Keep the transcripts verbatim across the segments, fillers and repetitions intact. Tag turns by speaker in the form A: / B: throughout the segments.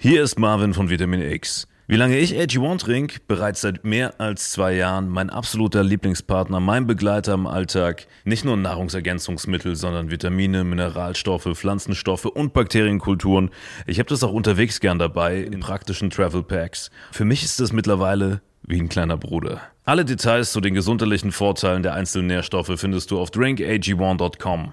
A: Hier ist Marvin von Vitamin X. Wie lange ich A G eins trinke? Bereits seit mehr als zwei Jahren. Mein absoluter Lieblingspartner, mein Begleiter im Alltag. Nicht nur Nahrungsergänzungsmittel, sondern Vitamine, Mineralstoffe, Pflanzenstoffe und Bakterienkulturen. Ich habe das auch unterwegs gern dabei in praktischen Travel Packs. Für mich ist es mittlerweile wie ein kleiner Bruder. Alle Details zu den gesundheitlichen Vorteilen der einzelnen Nährstoffe findest du auf drink a g one dot com.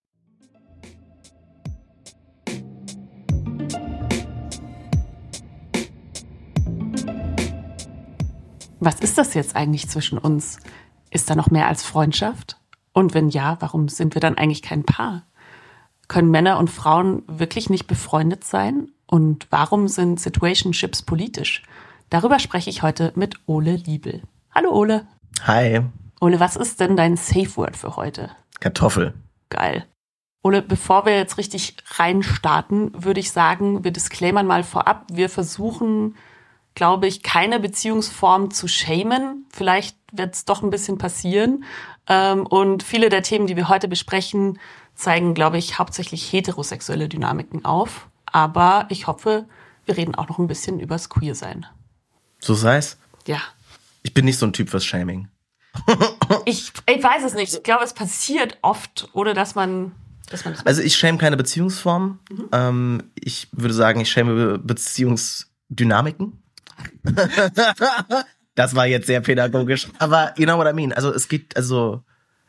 B: Was ist das jetzt eigentlich zwischen uns? Ist da noch mehr als Freundschaft? Und wenn ja, warum sind wir dann eigentlich kein Paar? Können Männer und Frauen wirklich nicht befreundet sein? Und warum sind Situationships politisch? Darüber spreche ich heute mit Ole Liebel. Hallo Ole.
C: Hi.
B: Ole, was ist denn dein Safe Word für heute?
C: Kartoffel.
B: Geil. Ole, bevor wir jetzt richtig reinstarten, würde ich sagen, wir disclaimern mal vorab. Wir versuchen, glaube ich, keine Beziehungsform zu shamen. Vielleicht wird es doch ein bisschen passieren. Und viele der Themen, die wir heute besprechen, zeigen, glaube ich, hauptsächlich heterosexuelle Dynamiken auf. Aber ich hoffe, wir reden auch noch ein bisschen übers Queer-Sein.
C: So sei's?
B: Ja.
C: Ich bin nicht so ein Typ fürs Shaming.
B: ich, ich weiß es nicht. Ich glaube, es passiert oft, oder dass man... Dass man das
C: also ich shame keine Beziehungsform. Mhm. Ähm, ich würde sagen, ich shame Beziehungsdynamiken. Das war jetzt sehr pädagogisch. Aber you know what I mean. Also es geht, also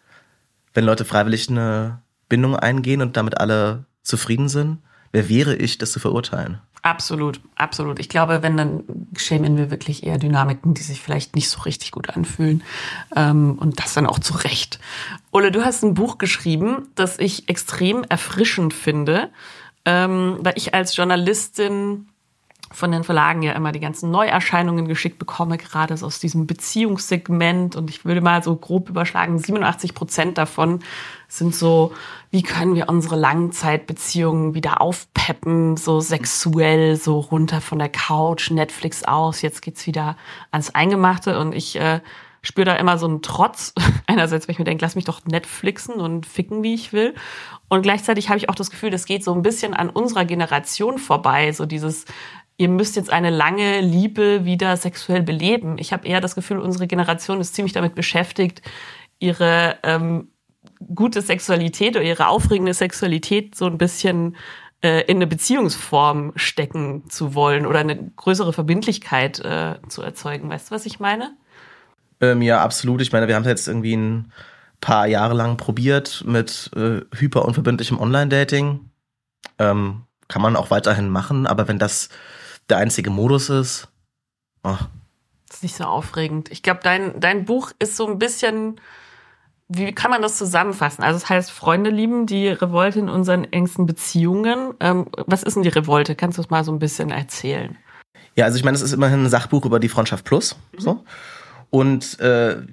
C: wenn Leute freiwillig eine Bindung eingehen und damit alle zufrieden sind, wer wäre ich, das zu verurteilen?
B: Absolut, absolut. Ich glaube, wenn, dann schämen wir wirklich eher Dynamiken, die sich vielleicht nicht so richtig gut anfühlen. Ähm, und das dann auch zu Recht. Ole, du hast ein Buch geschrieben, das ich extrem erfrischend finde, ähm, weil ich als Journalistin von den Verlagen ja immer die ganzen Neuerscheinungen geschickt bekomme, gerade so aus diesem Beziehungssegment. Und ich würde mal so grob überschlagen, siebenundachtzig Prozent davon sind so, wie können wir unsere Langzeitbeziehungen wieder aufpeppen, so sexuell, so runter von der Couch, Netflix aus, jetzt geht's wieder ans Eingemachte. Und ich äh, spüre da immer so einen Trotz. Einerseits, weil ich mir denke, lass mich doch Netflixen und ficken, wie ich will. Und gleichzeitig habe ich auch das Gefühl, das geht so ein bisschen an unserer Generation vorbei, so dieses... Ihr müsst jetzt eine lange Liebe wieder sexuell beleben. Ich habe eher das Gefühl, unsere Generation ist ziemlich damit beschäftigt, ihre ähm, gute Sexualität oder ihre aufregende Sexualität so ein bisschen äh, in eine Beziehungsform stecken zu wollen oder eine größere Verbindlichkeit äh, zu erzeugen. Weißt du, was ich meine?
C: Ähm, ja, absolut. Ich meine, wir haben es jetzt irgendwie ein paar Jahre lang probiert mit äh, hyper unverbindlichem Online-Dating. Ähm, kann man auch weiterhin machen, aber wenn das der einzige Modus ist. Oh.
B: Das ist nicht so aufregend. Ich glaube, dein, dein Buch ist so ein bisschen, wie kann man das zusammenfassen? Also es heißt Freunde lieben, die Revolte in unseren engsten Beziehungen. Ähm, was ist denn die Revolte? Kannst du es mal so ein bisschen erzählen?
C: Ja, also ich meine, es ist immerhin ein Sachbuch über die Freundschaft Plus. Mhm. So. Und äh,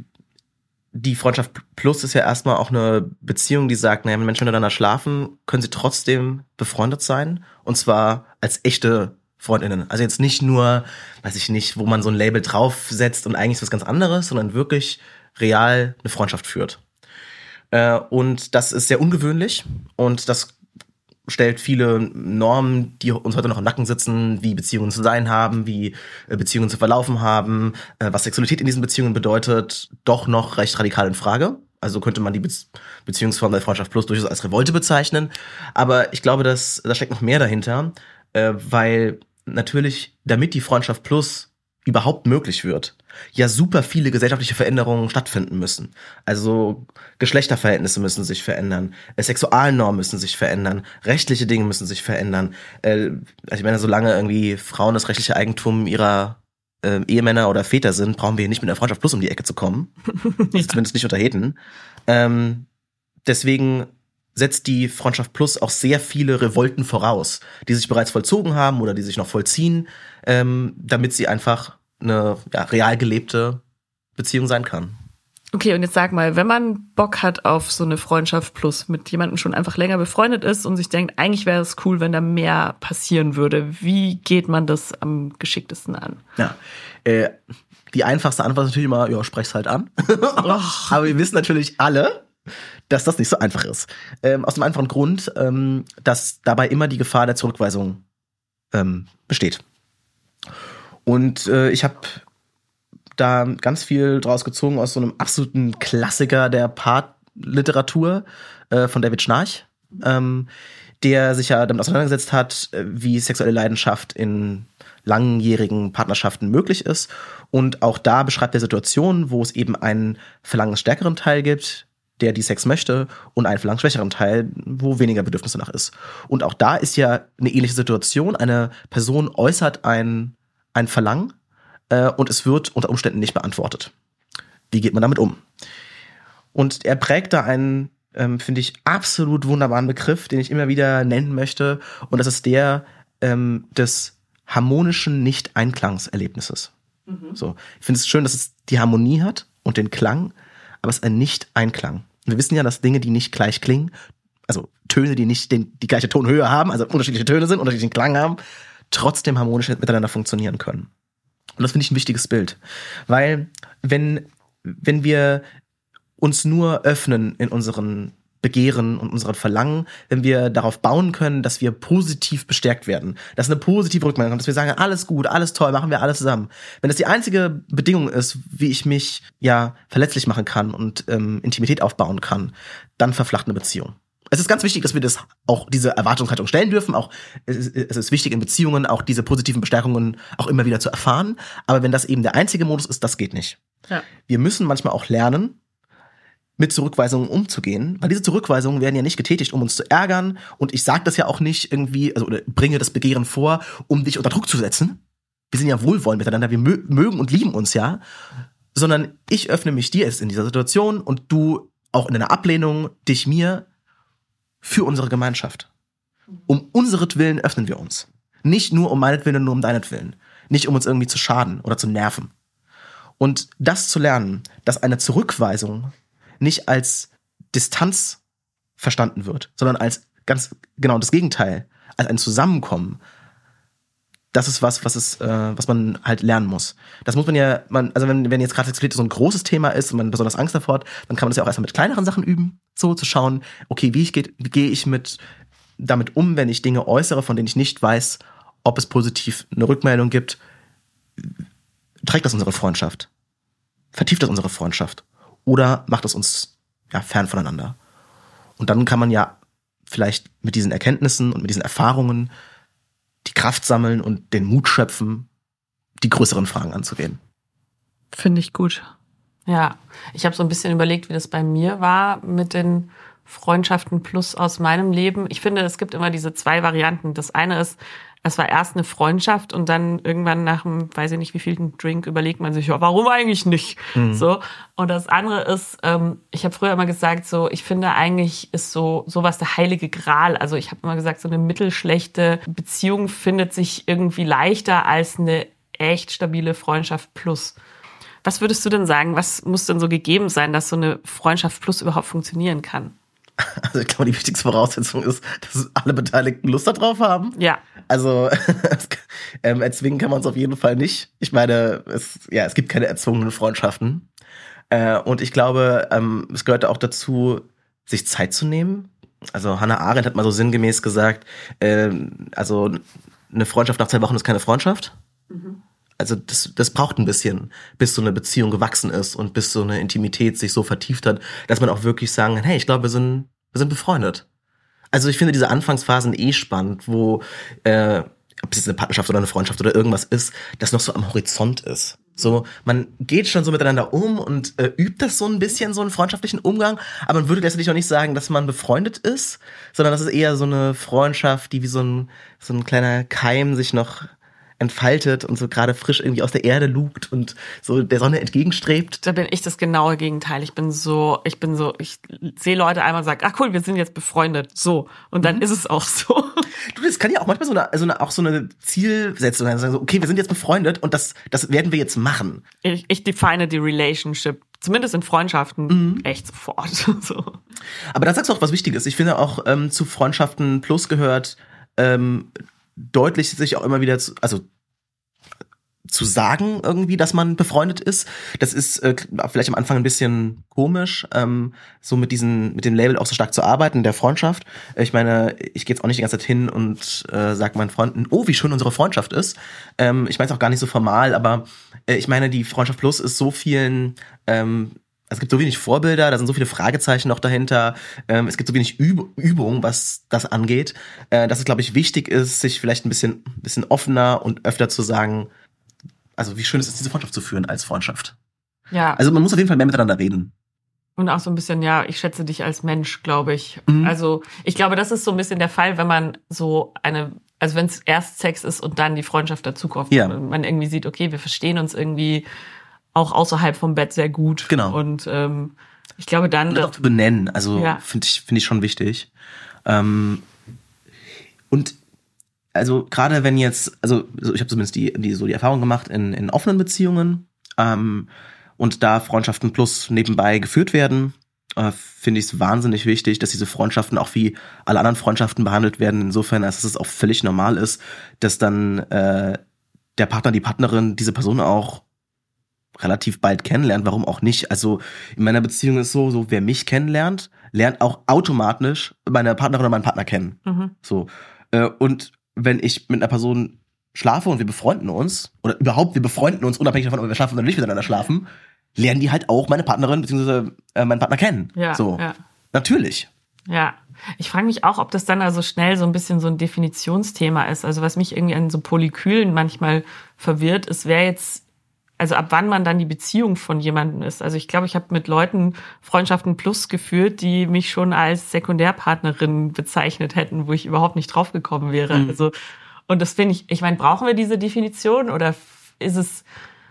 C: die Freundschaft Plus ist ja erstmal auch eine Beziehung, die sagt, naja, wenn Menschen miteinander schlafen, können sie trotzdem befreundet sein. Und zwar als echte Freundinnen. Also jetzt nicht nur, weiß ich nicht, wo man so ein Label draufsetzt und eigentlich ist was ganz anderes, sondern wirklich real eine Freundschaft führt. Äh, und das ist sehr ungewöhnlich und das stellt viele Normen, die uns heute noch im Nacken sitzen, wie Beziehungen zu sein haben, wie äh, Beziehungen zu verlaufen haben, äh, was Sexualität in diesen Beziehungen bedeutet, doch noch recht radikal in Frage. Also könnte man die Be- Beziehungsform der Freundschaft Plus durchaus als Revolte bezeichnen. Aber ich glaube, dass da steckt noch mehr dahinter, äh, weil natürlich, damit die Freundschaft Plus überhaupt möglich wird, ja super viele gesellschaftliche Veränderungen stattfinden müssen. Also Geschlechterverhältnisse müssen sich verändern, Sexualnormen müssen sich verändern, rechtliche Dinge müssen sich verändern. Äh, also ich meine, solange irgendwie Frauen das rechtliche Eigentum ihrer äh, Ehemänner oder Väter sind, brauchen wir hier nicht mit der Freundschaft Plus um die Ecke zu kommen. Ja. Zumindest nicht unter Heten. Ähm, deswegen setzt die Freundschaft Plus auch sehr viele Revolten voraus, die sich bereits vollzogen haben oder die sich noch vollziehen, ähm, damit sie einfach eine ja, real gelebte Beziehung sein kann.
B: Okay, und jetzt sag mal, wenn man Bock hat auf so eine Freundschaft Plus, mit jemandem schon einfach länger befreundet ist und sich denkt, eigentlich wäre es cool, wenn da mehr passieren würde, wie geht man das am geschicktesten an?
C: Ja, äh, die einfachste Antwort ist natürlich immer, ja, sprech's halt an. Aber wir wissen natürlich alle, dass das nicht so einfach ist. Ähm, aus dem einfachen Grund, ähm, dass dabei immer die Gefahr der Zurückweisung ähm, besteht. Und äh, ich habe da ganz viel draus gezogen aus so einem absoluten Klassiker der Paarliteratur äh, von David Schnarch, ähm, der sich ja damit auseinandergesetzt hat, wie sexuelle Leidenschaft in langjährigen Partnerschaften möglich ist. Und auch da beschreibt er Situationen, wo es eben einen verlangensstärkeren Teil gibt, der die Sex möchte, und einen verlangensschwächeren Teil, wo weniger Bedürfnis danach ist. Und auch da ist ja eine ähnliche Situation. Eine Person äußert ein, ein Verlangen äh, und es wird unter Umständen nicht beantwortet. Wie geht man damit um? Und er prägt da einen, ähm, finde ich, absolut wunderbaren Begriff, den ich immer wieder nennen möchte. Und das ist der ähm, des harmonischen Nicht-Einklangserlebnisses. Mhm. So. Ich finde es schön, dass es die Harmonie hat und den Klang, aber es ist ein Nicht-Einklang. Wir wissen ja, dass Dinge, die nicht gleich klingen, also Töne, die nicht den, die gleiche Tonhöhe haben, also unterschiedliche Töne sind, unterschiedlichen Klang haben, trotzdem harmonisch miteinander funktionieren können. Und das finde ich ein wichtiges Bild. Weil wenn, wenn wir uns nur öffnen in unseren Begehren und unseren Verlangen, wenn wir darauf bauen können, dass wir positiv bestärkt werden, dass eine positive Rückmeldung kommt, dass wir sagen, alles gut, alles toll, machen wir alles zusammen. Wenn das die einzige Bedingung ist, wie ich mich ja verletzlich machen kann und ähm, Intimität aufbauen kann, dann verflacht eine Beziehung. Es ist ganz wichtig, dass wir das auch diese Erwartungshaltung stellen dürfen. Auch es ist, es ist wichtig in Beziehungen auch diese positiven Bestärkungen auch immer wieder zu erfahren. Aber wenn das eben der einzige Modus ist, das geht nicht. Ja. Wir müssen manchmal auch lernen, mit Zurückweisungen umzugehen, weil diese Zurückweisungen werden ja nicht getätigt, um uns zu ärgern, und ich sage das ja auch nicht irgendwie, also oder bringe das Begehren vor, um dich unter Druck zu setzen. Wir sind ja wohlwollend miteinander, wir mö- mögen und lieben uns ja, sondern ich öffne mich dir jetzt in dieser Situation und du auch in deiner Ablehnung dich mir für unsere Gemeinschaft. Um unseretwillen öffnen wir uns. Nicht nur um meinetwillen, nur um deinetwillen. Nicht um uns irgendwie zu schaden oder zu nerven. Und das zu lernen, dass eine Zurückweisung nicht als Distanz verstanden wird, sondern als ganz genau das Gegenteil, als ein Zusammenkommen. Das ist was, was es, äh, was man halt lernen muss. Das muss man ja, man, also wenn, wenn jetzt gerade Sexualität so ein großes Thema ist und man besonders Angst davor hat, dann kann man das ja auch erstmal mit kleineren Sachen üben, so zu schauen, okay, wie ich gehe, gehe ich mit damit um, wenn ich Dinge äußere, von denen ich nicht weiß, ob es positiv eine Rückmeldung gibt. Trägt das unsere Freundschaft? Vertieft das unsere Freundschaft? Oder macht es uns ja fern voneinander? Und dann kann man ja vielleicht mit diesen Erkenntnissen und mit diesen Erfahrungen die Kraft sammeln und den Mut schöpfen, die größeren Fragen anzugehen.
B: Finde ich gut. Ja, ich habe so ein bisschen überlegt, wie das bei mir war mit den Freundschaften plus aus meinem Leben. Ich finde, es gibt immer diese zwei Varianten. Das eine ist, es war erst eine Freundschaft und dann irgendwann nach einem, weiß ich nicht, wie vielen Drink überlegt man sich, ja, warum eigentlich nicht? Mhm. So. Und das andere ist, ähm, ich habe früher immer gesagt, so, ich finde eigentlich ist so sowas der heilige Gral. Also ich habe immer gesagt, so eine mittelschlechte Beziehung findet sich irgendwie leichter als eine echt stabile Freundschaft plus. Was würdest du denn sagen, was muss denn so gegeben sein, dass so eine Freundschaft plus überhaupt funktionieren kann?
C: Also ich glaube, die wichtigste Voraussetzung ist, dass alle Beteiligten Lust darauf haben.
B: Ja.
C: Also ähm, erzwingen kann man es auf jeden Fall nicht. Ich meine, es, ja, es gibt keine erzwungenen Freundschaften. Äh, und ich glaube, ähm, es gehört auch dazu, sich Zeit zu nehmen. Also Hannah Arendt hat mal so sinngemäß gesagt, äh, also eine Freundschaft nach zwei Wochen ist keine Freundschaft. Mhm. Also das, das braucht ein bisschen, bis so eine Beziehung gewachsen ist und bis so eine Intimität sich so vertieft hat, dass man auch wirklich sagen kann, hey, ich glaube, wir sind, wir sind befreundet. Also ich finde diese Anfangsphasen eh spannend, wo, äh, ob es jetzt eine Partnerschaft oder eine Freundschaft oder irgendwas ist, das noch so am Horizont ist. So, man geht schon so miteinander um und äh, übt das so ein bisschen, so einen freundschaftlichen Umgang, aber man würde letztendlich auch nicht sagen, dass man befreundet ist, sondern das ist eher so eine Freundschaft, die wie so ein, so ein kleiner Keim sich noch entfaltet und so gerade frisch irgendwie aus der Erde lugt und so der Sonne entgegenstrebt.
B: Da bin ich das genaue Gegenteil. Ich bin so, ich bin so, ich sehe Leute einmal und sage, ach cool, wir sind jetzt befreundet. So. Und dann mhm. ist es auch so.
C: Du, das kann ja auch manchmal so eine, so eine auch so eine Zielsetzung sein. Sagen so, okay, wir sind jetzt befreundet und das, das werden wir jetzt machen.
B: Ich, ich define die Relationship, zumindest in Freundschaften, mhm. echt sofort. So.
C: Aber da sagst du auch was Wichtiges. Ich finde auch, ähm, zu Freundschaften plus gehört, ähm, deutlich sich auch immer wieder zu, also zu sagen irgendwie, dass man befreundet ist. Das ist äh, vielleicht am Anfang ein bisschen komisch, ähm, so mit diesen, mit dem Label auch so stark zu arbeiten, der Freundschaft. Ich meine, ich gehe jetzt auch nicht die ganze Zeit hin und äh, sage meinen Freunden, oh, wie schön unsere Freundschaft ist. Ähm, ich meine es auch gar nicht so formal, aber äh, ich meine, die Freundschaft Plus ist so vielen, ähm, es gibt so wenig Vorbilder, da sind so viele Fragezeichen noch dahinter. Ähm, es gibt so wenig Üb- Übung, was das angeht, äh, dass es, glaube ich, wichtig ist, sich vielleicht ein bisschen, bisschen offener und öfter zu sagen, also wie schön ist es, diese Freundschaft zu führen als Freundschaft.
B: Ja.
C: Also man muss auf jeden Fall mehr miteinander reden.
B: Und auch so ein bisschen, ja, ich schätze dich als Mensch, glaube ich.
C: Mhm.
B: Also ich glaube, das ist so ein bisschen der Fall, wenn man so eine, also wenn es erst Sex ist und dann die Freundschaft dazukommt.
C: Ja.
B: Und man irgendwie sieht, okay, wir verstehen uns irgendwie auch außerhalb vom Bett sehr gut.
C: Genau.
B: Und ähm, ich glaube dann...
C: Und das auch zu benennen, also
B: Ja.
C: finde ich, finde ich schon wichtig. Ähm, und also gerade wenn jetzt, also so, ich habe zumindest die, die so die Erfahrung gemacht in, in offenen Beziehungen ähm, und da Freundschaften plus nebenbei geführt werden, äh, finde ich es wahnsinnig wichtig, dass diese Freundschaften auch wie alle anderen Freundschaften behandelt werden, insofern, als es auch völlig normal ist, dass dann äh, der Partner, die Partnerin diese Person auch relativ bald kennenlernt, warum auch nicht. Also in meiner Beziehung ist so, so wer mich kennenlernt, lernt auch automatisch meine Partnerin oder meinen Partner kennen.
B: Mhm.
C: So äh, und wenn ich mit einer Person schlafe und wir befreunden uns, oder überhaupt wir befreunden uns, unabhängig davon, ob wir schlafen oder nicht miteinander schlafen, lernen die halt auch meine Partnerin bzw. Äh, meinen Partner kennen.
B: Ja,
C: so.
B: ja.
C: Natürlich.
B: Ja, ich frage mich auch, ob das dann also schnell so ein bisschen so ein Definitionsthema ist. Also was mich irgendwie an so Polykülen manchmal verwirrt, ist, wer jetzt, also ab wann man dann die Beziehung von jemandem ist. Also ich glaube, ich habe mit Leuten Freundschaften plus geführt, die mich schon als Sekundärpartnerin bezeichnet hätten, wo ich überhaupt nicht drauf gekommen wäre.
C: Mhm.
B: Also, und das finde ich, ich meine, brauchen wir diese Definition oder ist es,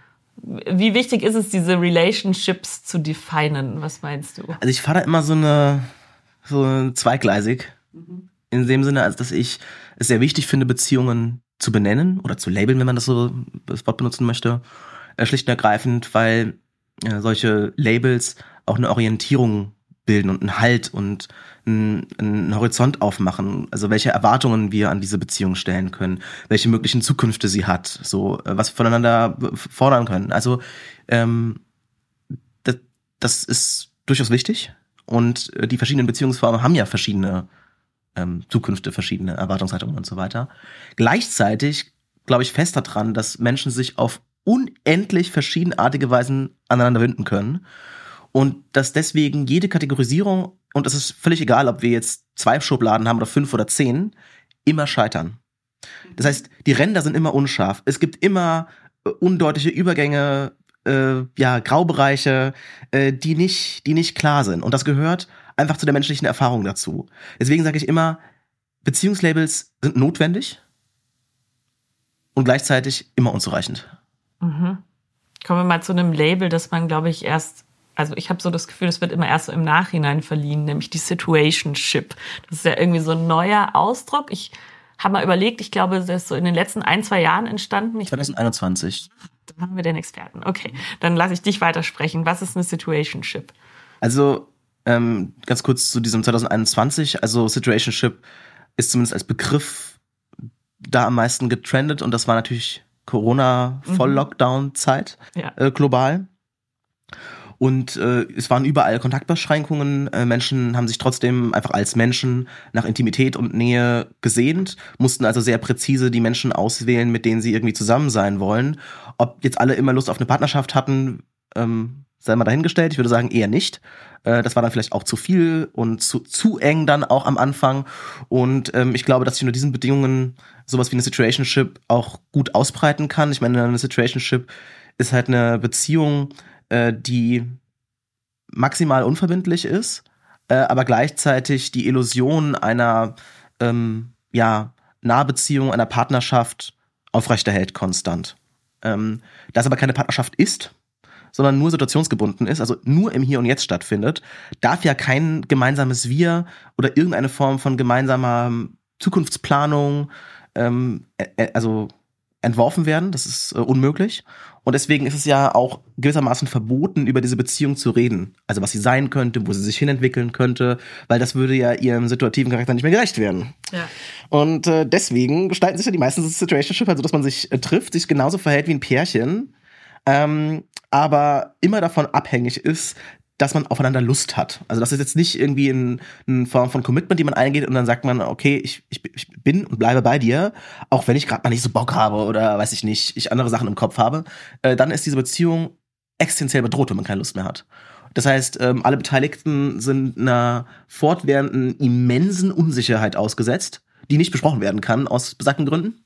B: wie wichtig ist es, diese Relationships zu definen? Was meinst du?
C: Also ich fahre da immer so eine so zweigleisig. Mhm. In dem Sinne, als dass ich es sehr wichtig finde, Beziehungen zu benennen oder zu labeln, wenn man das so das Wort benutzen möchte. Äh, schlicht und ergreifend, weil äh, solche Labels auch eine Orientierung bilden und einen Halt und einen, einen Horizont aufmachen. Also welche Erwartungen wir an diese Beziehung stellen können, welche möglichen Zukünfte sie hat, so äh, was wir voneinander fordern können. Also ähm, das, das ist durchaus wichtig und äh, die verschiedenen Beziehungsformen haben ja verschiedene ähm, Zukünfte, verschiedene Erwartungshaltungen und so weiter. Gleichzeitig glaube ich fest daran, dass Menschen sich auf unendlich verschiedenartige Weisen aneinander binden können und dass deswegen jede Kategorisierung, und es ist völlig egal, ob wir jetzt zwei Schubladen haben oder fünf oder zehn, immer scheitern. Das heißt, die Ränder sind immer unscharf. Es gibt immer äh, undeutliche Übergänge, äh, ja, Graubereiche, äh, die nicht, die nicht klar sind. Und das gehört einfach zu der menschlichen Erfahrung dazu. Deswegen sage ich immer, Beziehungslabels sind notwendig und gleichzeitig immer unzureichend.
B: Mhm. Kommen wir mal zu einem Label, das man, glaube ich, erst, also ich habe so das Gefühl, das wird immer erst so im Nachhinein verliehen, nämlich die Situationship. Das ist ja irgendwie so ein neuer Ausdruck. Ich habe mal überlegt, ich glaube, das ist so in den letzten ein, zwei Jahren entstanden. Ich
C: zwanzig einundzwanzig.
B: Dann haben wir den Experten. Okay, dann lasse ich dich weitersprechen. Was ist eine Situationship?
C: Also ähm, ganz kurz zu diesem zwanzig einundzwanzig. Also Situationship ist zumindest als Begriff da am meisten getrendet und das war natürlich Corona-Voll-Lockdown-Zeit,
B: Ja.
C: äh, global. Und äh, es waren überall Kontaktbeschränkungen. Äh, Menschen haben sich trotzdem einfach als Menschen nach Intimität und Nähe gesehnt, mussten also sehr präzise die Menschen auswählen, mit denen sie irgendwie zusammen sein wollen. Ob jetzt alle immer Lust auf eine Partnerschaft hatten, ähm, sei mal dahingestellt. Ich würde sagen, eher nicht. Äh, das war dann vielleicht auch zu viel und zu, zu eng dann auch am Anfang. Und ähm, ich glaube, dass sich unter diesen Bedingungen sowas wie eine Situationship auch gut ausbreiten kann. Ich meine, eine Situationship ist halt eine Beziehung, äh, die maximal unverbindlich ist, äh, aber gleichzeitig die Illusion einer ähm, ja, Nahbeziehung, einer Partnerschaft aufrechterhält konstant. Ähm, das aber keine Partnerschaft ist, sondern nur situationsgebunden ist, also nur im Hier und Jetzt stattfindet, darf ja kein gemeinsames Wir oder irgendeine Form von gemeinsamer Zukunftsplanung, ähm, äh, also entworfen werden. Das ist äh, unmöglich. Und deswegen ist es ja auch gewissermaßen verboten, über diese Beziehung zu reden. Also was sie sein könnte, wo sie sich hinentwickeln könnte, weil das würde ja ihrem situativen Charakter nicht mehr gerecht werden.
B: Ja.
C: Und äh, deswegen gestalten sich ja die meisten Situationship halt so, dass man sich äh, trifft, sich genauso verhält wie ein Pärchen, ähm, aber immer davon abhängig ist, dass man aufeinander Lust hat. Also das ist jetzt nicht irgendwie eine ein Form von Commitment, die man eingeht und dann sagt man, okay, ich, ich, ich bin und bleibe bei dir, auch wenn ich gerade mal nicht so Bock habe oder weiß ich nicht, ich andere Sachen im Kopf habe, äh, dann ist diese Beziehung existenziell bedroht, wenn man keine Lust mehr hat. Das heißt, ähm, alle Beteiligten sind einer fortwährenden, immensen Unsicherheit ausgesetzt, die nicht besprochen werden kann, aus besagten Gründen.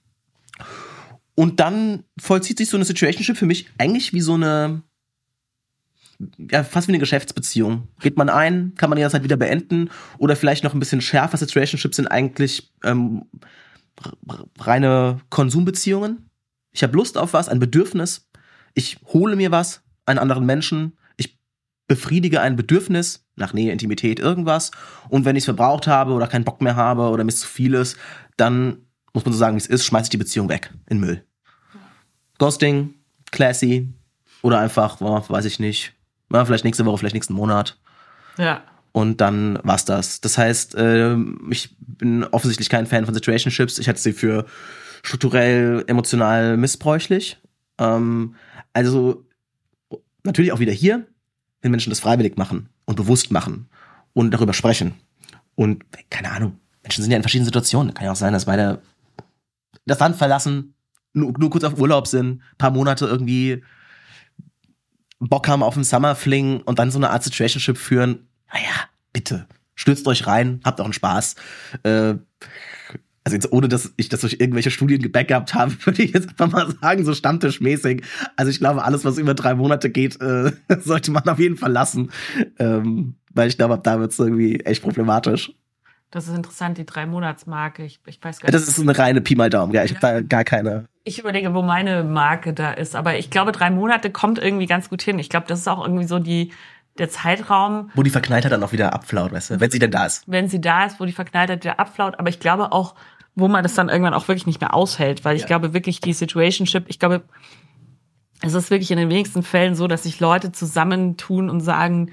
C: Und dann vollzieht sich so eine Situationship für mich eigentlich wie so eine ja, fast wie eine Geschäftsbeziehung. Geht man ein, kann man jederzeit wieder beenden oder vielleicht noch ein bisschen schärfer. Situationships sind eigentlich ähm, reine Konsumbeziehungen. Ich habe Lust auf was, ein Bedürfnis. Ich hole mir was, einen anderen Menschen. Ich befriedige ein Bedürfnis nach Nähe, Intimität, irgendwas. Und wenn ich es verbraucht habe oder keinen Bock mehr habe oder mir es zu viel ist, dann muss man so sagen, wie es ist, schmeiße ich die Beziehung weg in Müll. Ghosting, classy oder einfach, oh, weiß ich nicht, ja, vielleicht nächste Woche, vielleicht nächsten Monat.
B: Ja.
C: Und dann war's das. Das heißt, äh, ich bin offensichtlich kein Fan von Situationships. Ich halte sie für strukturell, emotional missbräuchlich. Ähm, also natürlich auch wieder hier, wenn Menschen das freiwillig machen und bewusst machen und darüber sprechen. Und keine Ahnung, Menschen sind ja in verschiedenen Situationen. Kann ja auch sein, dass beide das Land verlassen, nur, nur kurz auf Urlaub sind, paar Monate irgendwie Bock haben auf einen Summerfling und dann so eine Art Situationship führen. Naja, bitte, stürzt euch rein, habt auch einen Spaß. Äh, also jetzt ohne, dass ich das durch irgendwelche Studien gebackupt habe, würde ich jetzt einfach mal sagen, so stammtischmäßig. Also ich glaube, alles, was über drei Monate geht, äh, sollte man auf jeden Fall lassen. Ähm, weil ich glaube, ab da wird es irgendwie echt problematisch.
B: Das ist interessant, die Drei-Monats-Marke. Ich, ich weiß gar nicht.
C: Das ist so eine reine Pi mal Daumen. Ja, ich habe da gar keine.
B: Ich überlege, wo meine Marke da ist. Aber ich glaube, drei Monate kommt irgendwie ganz gut hin. Ich glaube, das ist auch irgendwie so die der Zeitraum.
C: Wo die Verknalltheit dann auch wieder abflaut, weißt du? Wenn sie denn da ist.
B: Wenn sie da ist, wo die Verknalltheit wieder abflaut. Aber ich glaube auch, wo man das dann irgendwann auch wirklich nicht mehr aushält. Weil ich ja. glaube wirklich, die Situationship, ich glaube, es ist wirklich in den wenigsten Fällen so, dass sich Leute zusammentun und sagen,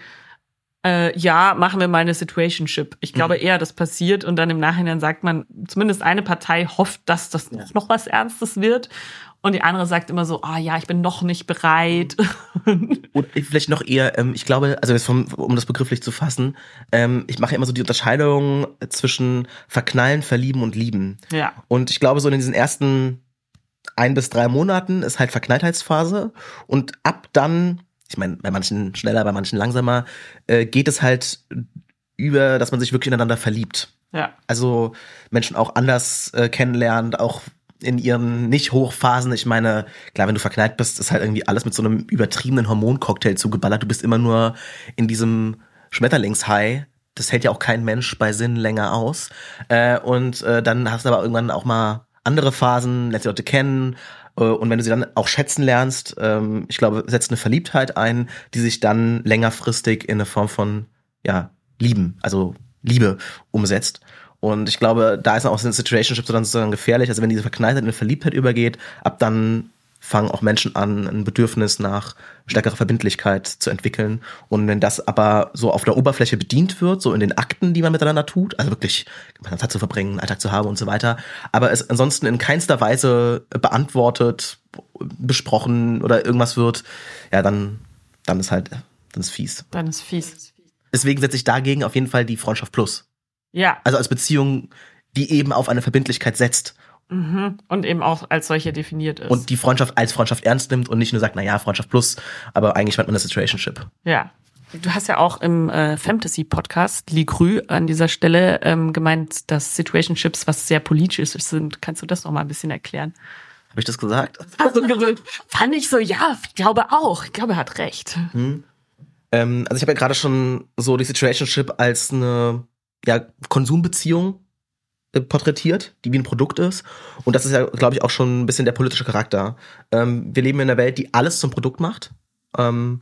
B: Äh, ja, machen wir mal eine Situationship. Ich glaube mhm. eher, das passiert und dann im Nachhinein sagt man, zumindest eine Partei hofft, dass das ja. noch was Ernstes wird und die andere sagt immer so, ah ja, ich bin noch nicht bereit.
C: Oder vielleicht noch eher, ähm, ich glaube, also jetzt vom, um das begrifflich zu fassen, ähm, ich mache ja immer so die Unterscheidung zwischen Verknallen, Verlieben und Lieben.
B: Ja.
C: Und ich glaube, so in diesen ersten ein bis drei Monaten ist halt Verknalltheitsphase und ab dann, ich meine, bei manchen schneller, bei manchen langsamer, äh, geht es halt über, dass man sich wirklich ineinander verliebt.
B: Ja.
C: Also Menschen auch anders äh, kennenlernt, auch in ihren Nicht-Hochphasen. Ich meine, klar, wenn du verknallt bist, ist halt irgendwie alles mit so einem übertriebenen Hormoncocktail zugeballert. Du bist immer nur in diesem Schmetterlingshigh. Das hält ja auch kein Mensch bei Sinn länger aus. Äh, und äh, dann hast du aber irgendwann auch mal andere Phasen, lernst die Leute kennen. Und wenn du sie dann auch schätzen lernst, ähm, ich glaube, setzt eine Verliebtheit ein, die sich dann längerfristig in eine Form von, ja, Lieben, also Liebe umsetzt. Und ich glaube, da ist auch so ein Situationship so dann sozusagen gefährlich. Also wenn diese Verknalltheit in eine Verliebtheit übergeht, ab dann fangen auch Menschen an, ein Bedürfnis nach stärkerer Verbindlichkeit zu entwickeln. Und wenn das aber so auf der Oberfläche bedient wird, so in den Akten, die man miteinander tut, also wirklich gemeinsam Zeit zu verbringen, einen Alltag zu haben und so weiter, aber es ansonsten in keinster Weise beantwortet, besprochen oder irgendwas wird, ja, dann, dann ist halt, dann ist fies.
B: Dann ist fies.
C: Deswegen setze ich dagegen auf jeden Fall die Freundschaft Plus.
B: Ja.
C: Also als Beziehung, die eben auf eine Verbindlichkeit setzt.
B: Mhm. Und eben auch als solche definiert ist.
C: Und die Freundschaft als Freundschaft ernst nimmt und nicht nur sagt, na ja, Freundschaft plus, aber eigentlich meint man eine Situationship.
B: Ja. Du hast ja auch im äh, Fantasy-Podcast, Ligrü, an dieser Stelle ähm, gemeint, dass Situationships was sehr Politisches sind. Kannst du das noch mal ein bisschen erklären?
C: Habe ich das gesagt?
B: Also, fand ich so, ja, ich glaube auch. Ich glaube, er hat recht.
C: Hm. Ähm, also ich habe ja gerade schon so die Situationship als eine ja, Konsumbeziehung porträtiert, die wie ein Produkt ist. Und das ist ja, glaube ich, auch schon ein bisschen der politische Charakter. Ähm, wir leben in einer Welt, die alles zum Produkt macht ähm,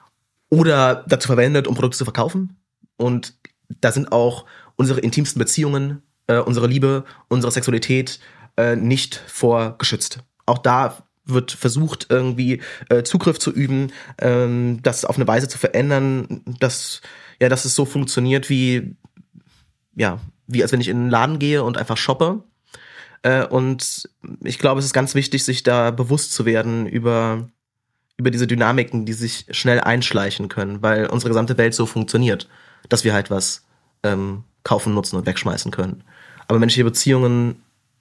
C: oder dazu verwendet, um Produkte zu verkaufen. Und da sind auch unsere intimsten Beziehungen, äh, unsere Liebe, unsere Sexualität äh, nicht vor geschützt. auch da wird versucht, irgendwie äh, Zugriff zu üben, ähm, das auf eine Weise zu verändern, dass, ja, dass es so funktioniert wie, ja, wie als wenn ich in einen Laden gehe und einfach shoppe. Äh, und ich glaube, es ist ganz wichtig, sich da bewusst zu werden über, über diese Dynamiken, die sich schnell einschleichen können, weil unsere gesamte Welt so funktioniert, dass wir halt was ähm, kaufen, nutzen und wegschmeißen können. Aber menschliche Beziehungen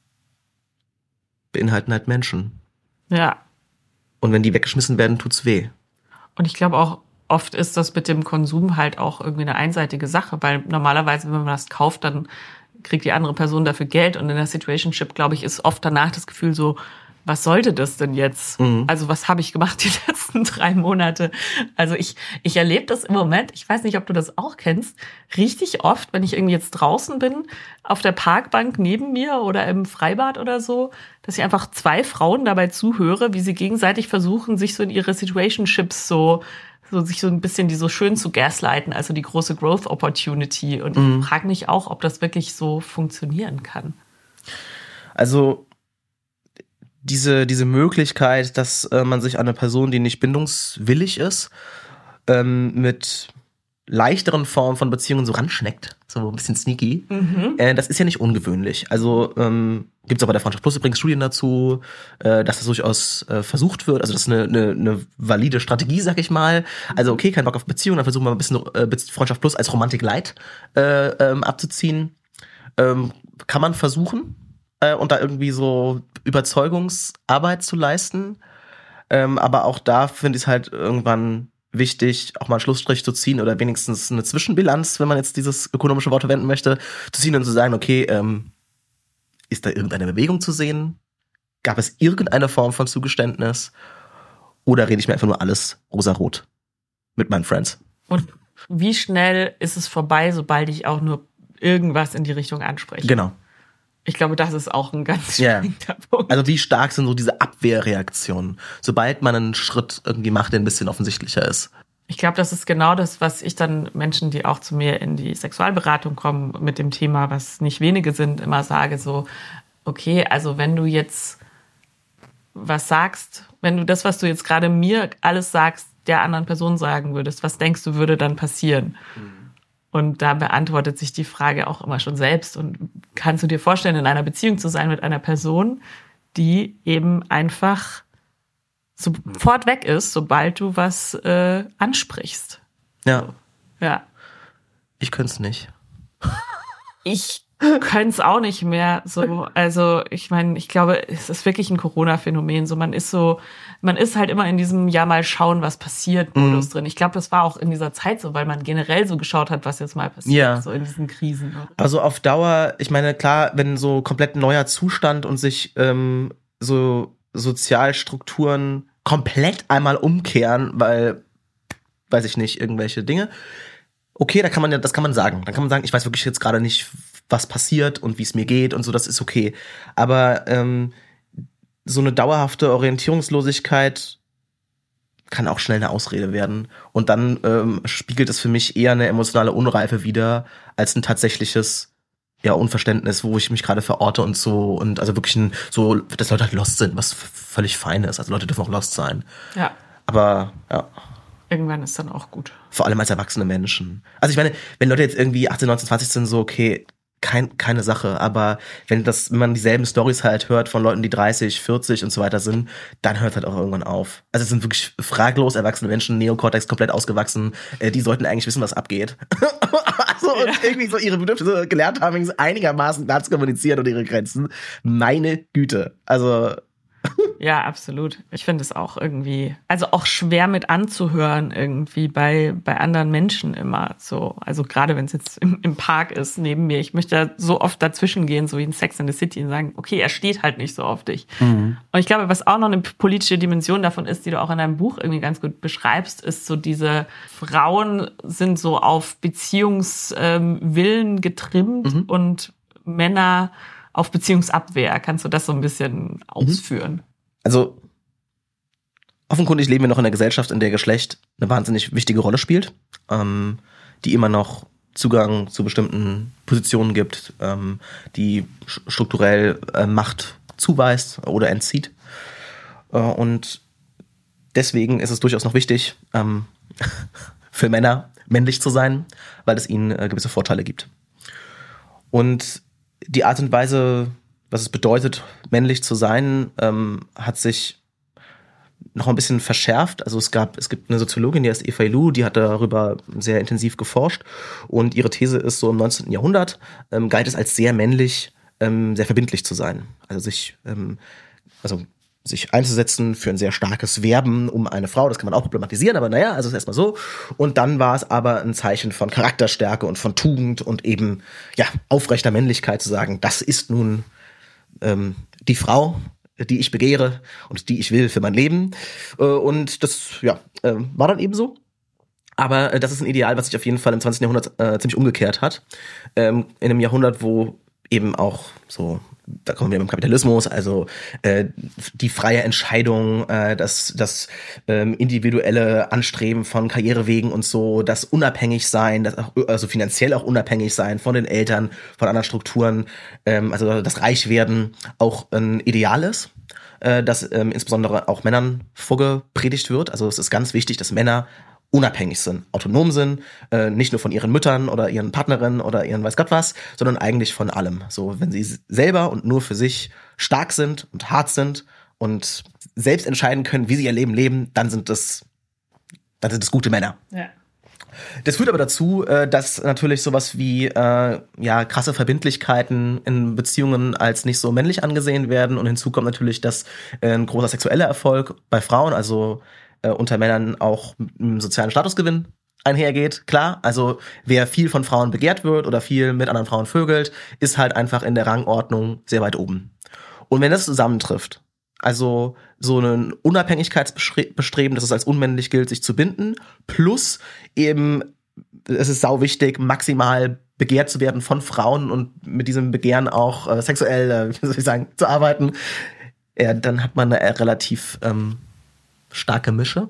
C: beinhalten halt Menschen.
B: Ja.
C: Und wenn die weggeschmissen werden, tut's weh.
B: Und ich glaube auch, oft ist das mit dem Konsum halt auch irgendwie eine einseitige Sache, weil normalerweise, wenn man das kauft, dann kriegt die andere Person dafür Geld. Und in der Situationship, glaube ich, ist oft danach das Gefühl so, was sollte das denn jetzt? Mhm. Also was habe ich gemacht die letzten drei Monate? Also ich, ich erlebe das im Moment, ich weiß nicht, ob du das auch kennst, richtig oft, wenn ich irgendwie jetzt draußen bin, auf der Parkbank neben mir oder im Freibad oder so, dass ich einfach zwei Frauen dabei zuhöre, wie sie gegenseitig versuchen, sich so in ihre Situationships so, so sich so ein bisschen die so schön zu gaslighten, also die große Growth Opportunity. Und mhm. ich frage mich auch, ob das wirklich so funktionieren kann.
C: Also diese, diese Möglichkeit, dass äh, man sich an eine Person, die nicht bindungswillig ist, ähm, mit leichteren Formen von Beziehungen so ranschneckt, so ein bisschen sneaky, mhm. äh, das ist ja nicht ungewöhnlich. Also ähm, gibt es auch bei der Freundschaft Plus übrigens Studien dazu, äh, dass das durchaus äh, versucht wird. Also das ist eine, eine, eine valide Strategie, sag ich mal. Also okay, kein Bock auf Beziehung, dann versuchen wir ein bisschen äh, Freundschaft Plus als Romantik Light äh, ähm, abzuziehen. Ähm, kann man versuchen. Und da irgendwie so Überzeugungsarbeit zu leisten. Ähm, aber auch da finde ich es halt irgendwann wichtig, auch mal einen Schlussstrich zu ziehen oder wenigstens eine Zwischenbilanz, wenn man jetzt dieses ökonomische Wort verwenden möchte, zu ziehen und zu sagen, okay, ähm, ist da irgendeine Bewegung zu sehen? Gab es irgendeine Form von Zugeständnis? Oder rede ich mir einfach nur alles rosarot mit meinen Friends?
B: Und wie schnell ist es vorbei, sobald ich auch nur irgendwas in die Richtung anspreche?
C: Genau.
B: Ich glaube, das ist auch ein ganz
C: yeah.
B: springender Punkt.
C: Also wie stark sind so diese Abwehrreaktionen, sobald man einen Schritt irgendwie macht, der ein bisschen offensichtlicher ist?
B: Ich glaube, das ist genau das, was ich dann Menschen, die auch zu mir in die Sexualberatung kommen, mit dem Thema, was nicht wenige sind, immer sage, so, okay, also wenn du jetzt was sagst, wenn du das, was du jetzt gerade mir alles sagst, der anderen Person sagen würdest, was denkst du, würde dann passieren? Mhm. Und da beantwortet sich die Frage auch immer schon selbst. Und kannst du dir vorstellen, in einer Beziehung zu sein mit einer Person, die eben einfach sofort weg ist, sobald du was äh, ansprichst?
C: Ja.
B: Ja.
C: Ich könnte es nicht.
B: Ich könnte es auch nicht mehr. So, also ich meine, ich glaube, es ist wirklich ein Corona-Phänomen. So, man ist so, man ist halt immer in diesem ja mal schauen, was passiert Modus mhm. drin. Ich glaube, das war auch in dieser Zeit so, weil man generell so geschaut hat, was jetzt mal passiert,
C: ja.
B: so in diesen Krisen. Oder?
C: Also auf Dauer, ich meine, klar, wenn so komplett neuer Zustand und sich ähm, so Sozialstrukturen komplett einmal umkehren, weil, weiß ich nicht, irgendwelche Dinge. Okay, da kann man ja, das kann man sagen. Dann kann man sagen, ich weiß wirklich jetzt gerade nicht, was passiert und wie es mir geht und so, das ist okay. Aber ähm, so eine dauerhafte Orientierungslosigkeit kann auch schnell eine Ausrede werden. Und dann ähm, spiegelt es für mich eher eine emotionale Unreife wider, als ein tatsächliches ja, Unverständnis, wo ich mich gerade verorte und so. Und also wirklich ein, so, dass Leute halt lost sind, was f- völlig fein ist. Also Leute dürfen auch lost sein.
B: Ja.
C: Aber, ja.
B: Irgendwann ist dann auch gut.
C: Vor allem als erwachsene Menschen. Also ich meine, wenn Leute jetzt irgendwie achtzehn, neunzehn, zwanzig sind, so okay, kein, keine Sache. Aber wenn das, wenn man dieselben Storys halt hört von Leuten, die dreißig, vierzig und so weiter sind, dann hört es halt auch irgendwann auf. Also es sind wirklich fraglos erwachsene Menschen, Neokortex komplett ausgewachsen. Äh, die sollten eigentlich wissen, was abgeht. also ja. Und irgendwie so ihre Bedürfnisse gelernt haben, einigermaßen klar zu kommunizieren und ihre Grenzen. Meine Güte. Also
B: ja, absolut. Ich finde es auch irgendwie, also auch schwer mit anzuhören irgendwie bei bei anderen Menschen immer so. Also gerade wenn es jetzt im, im Park ist neben mir. Ich möchte da so oft dazwischen gehen, so wie in Sex and the City und sagen, okay, er steht halt nicht so auf dich. Mhm. Und ich glaube, was auch noch eine politische Dimension davon ist, die du auch in deinem Buch irgendwie ganz gut beschreibst, ist so diese Frauen sind so auf Beziehungswillen getrimmt mhm. und Männer auf Beziehungsabwehr. Kannst du das so ein bisschen ausführen?
C: Also, offenkundig leben wir noch in einer Gesellschaft, in der Geschlecht eine wahnsinnig wichtige Rolle spielt, ähm, die immer noch Zugang zu bestimmten Positionen gibt, ähm, die strukturell äh, Macht zuweist oder entzieht. Äh, und deswegen ist es durchaus noch wichtig, ähm, für Männer männlich zu sein, weil es ihnen äh, gewisse Vorteile gibt. Und die Art und Weise, was es bedeutet, männlich zu sein, ähm, hat sich noch ein bisschen verschärft. Also es gab, es gibt eine Soziologin, die heißt Eva Illouz, die hat darüber sehr intensiv geforscht. Und ihre These ist, so im neunzehnten Jahrhundert ähm, galt es als sehr männlich, ähm, sehr verbindlich zu sein. Also sich, ähm, also sich einzusetzen für ein sehr starkes Werben um eine Frau. Das kann man auch problematisieren, aber naja, also ist erstmal so. Und dann war es aber ein Zeichen von Charakterstärke und von Tugend und eben, ja, aufrechter Männlichkeit zu sagen, das ist nun ähm, die Frau, die ich begehre und die ich will für mein Leben. Äh, und das, ja, äh, war dann eben so. Aber äh, das ist ein Ideal, was sich auf jeden Fall im zwanzigsten Jahrhundert äh, ziemlich umgekehrt hat. Ähm, in einem Jahrhundert, wo eben auch so, da kommen wir mit dem Kapitalismus, also äh, die freie Entscheidung, äh, das, das ähm, individuelle Anstreben von Karrierewegen und so, das Unabhängigsein, das auch, also finanziell auch unabhängig sein von den Eltern, von anderen Strukturen, ähm, also das Reichwerden auch ein Ideal ist, äh, das ähm, insbesondere auch Männern vorgepredigt wird. Also es ist ganz wichtig, dass Männer unabhängig sind, autonom sind, äh, nicht nur von ihren Müttern oder ihren Partnerinnen oder ihren weiß Gott was, sondern eigentlich von allem. So, wenn sie selber und nur für sich stark sind und hart sind und selbst entscheiden können, wie sie ihr Leben leben, dann sind das, dann sind das gute Männer.
B: Ja.
C: Das führt aber dazu, äh, dass natürlich sowas wie äh, ja krasse Verbindlichkeiten in Beziehungen als nicht so männlich angesehen werden. Und hinzu kommt natürlich, dass äh, ein großer sexueller Erfolg bei Frauen, also äh, unter Männern auch mit einem sozialen Statusgewinn einhergeht. Klar, also wer viel von Frauen begehrt wird oder viel mit anderen Frauen vögelt, ist halt einfach in der Rangordnung sehr weit oben. Und wenn das zusammentrifft, also so ein Unabhängigkeitsbestreben, dass es als unmännlich gilt, sich zu binden, plus eben, es ist sau wichtig, maximal begehrt zu werden von Frauen und mit diesem Begehren auch äh, sexuell, äh, wie soll ich sagen, zu arbeiten, ja, dann hat man eine relativ ähm, starke Mische,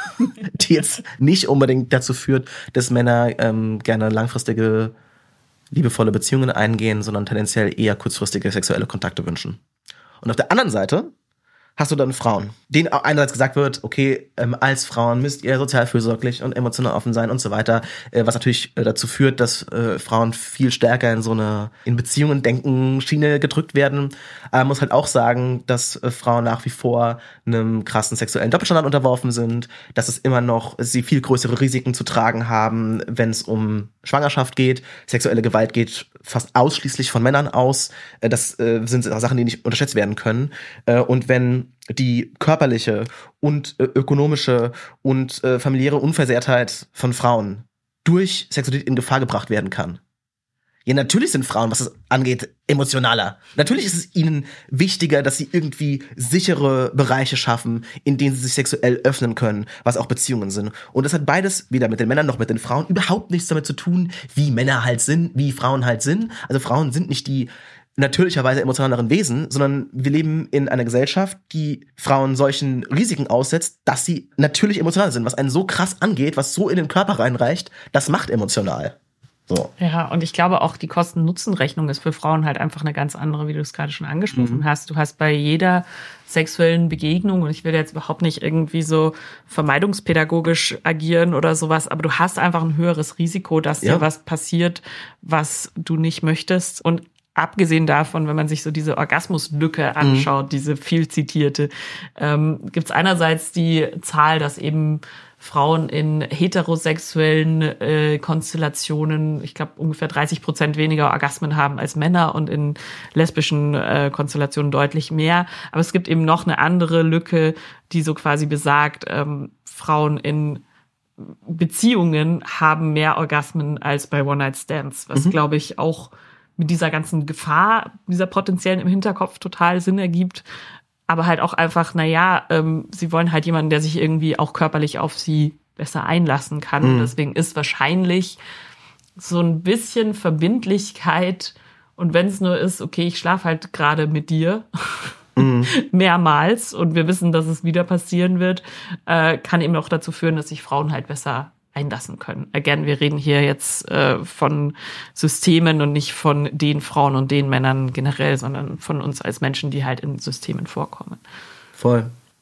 C: die jetzt nicht unbedingt dazu führt, dass Männer ähm, gerne langfristige, liebevolle Beziehungen eingehen, sondern tendenziell eher kurzfristige sexuelle Kontakte wünschen. Und auf der anderen Seite hast du dann Frauen, denen einerseits gesagt wird, okay, ähm, als Frauen müsst ihr sozial fürsorglich und emotional offen sein und so weiter, äh, was natürlich äh, dazu führt, dass äh, Frauen viel stärker in so eine in Beziehungen denken Schiene gedrückt werden. Aber man muss halt auch sagen, dass äh, Frauen nach wie vor einem krassen sexuellen Doppelstandard unterworfen sind, dass es immer noch sie viel größere Risiken zu tragen haben, wenn es um Schwangerschaft geht. Sexuelle Gewalt geht fast ausschließlich von Männern aus. Äh, das äh, sind Sachen, die nicht unterschätzt werden können. Äh, und wenn die körperliche und äh, ökonomische und äh, familiäre Unversehrtheit von Frauen durch Sexualität in Gefahr gebracht werden kann. Ja, natürlich sind Frauen, was es angeht, emotionaler. Natürlich ist es ihnen wichtiger, dass sie irgendwie sichere Bereiche schaffen, in denen sie sich sexuell öffnen können, was auch Beziehungen sind. Und das hat beides, weder mit den Männern noch mit den Frauen, überhaupt nichts damit zu tun, wie Männer halt sind, wie Frauen halt sind. Also Frauen sind nicht die natürlicherweise emotionaleren Wesen, sondern wir leben in einer Gesellschaft, die Frauen solchen Risiken aussetzt, dass sie natürlich emotional sind. Was einen so krass angeht, was so in den Körper reinreicht, das macht emotional. So.
B: Ja, und ich glaube auch, die Kosten-Nutzen-Rechnung ist für Frauen halt einfach eine ganz andere, wie du es gerade schon angesprochen mhm. hast. Du hast bei jeder sexuellen Begegnung, und ich will jetzt überhaupt nicht irgendwie so vermeidungspädagogisch agieren oder sowas, aber du hast einfach ein höheres Risiko, dass ja. dir was passiert, was du nicht möchtest. Und abgesehen davon, wenn man sich so diese Orgasmuslücke anschaut, mhm. diese viel zitierte, ähm, gibt es einerseits die Zahl, dass eben Frauen in heterosexuellen äh, Konstellationen, ich glaube, ungefähr dreißig Prozent weniger Orgasmen haben als Männer und in lesbischen äh, Konstellationen deutlich mehr. Aber es gibt eben noch eine andere Lücke, die so quasi besagt, ähm, Frauen in Beziehungen haben mehr Orgasmen als bei One-Night-Stands, was, mhm. glaube ich, auch mit dieser ganzen Gefahr, dieser potenziellen im Hinterkopf total Sinn ergibt. Aber halt auch einfach, na ja, ähm, sie wollen halt jemanden, der sich irgendwie auch körperlich auf sie besser einlassen kann. Mhm. Deswegen ist wahrscheinlich so ein bisschen Verbindlichkeit, und wenn es nur ist, okay, ich schlafe halt gerade mit dir mhm. mehrmals und wir wissen, dass es wieder passieren wird, äh, kann eben auch dazu führen, dass sich Frauen halt besser einlassen können. Again, wir reden hier jetzt äh, von Systemen und nicht von den Frauen und den Männern generell, sondern von uns als Menschen, die halt in Systemen vorkommen.
C: Voll.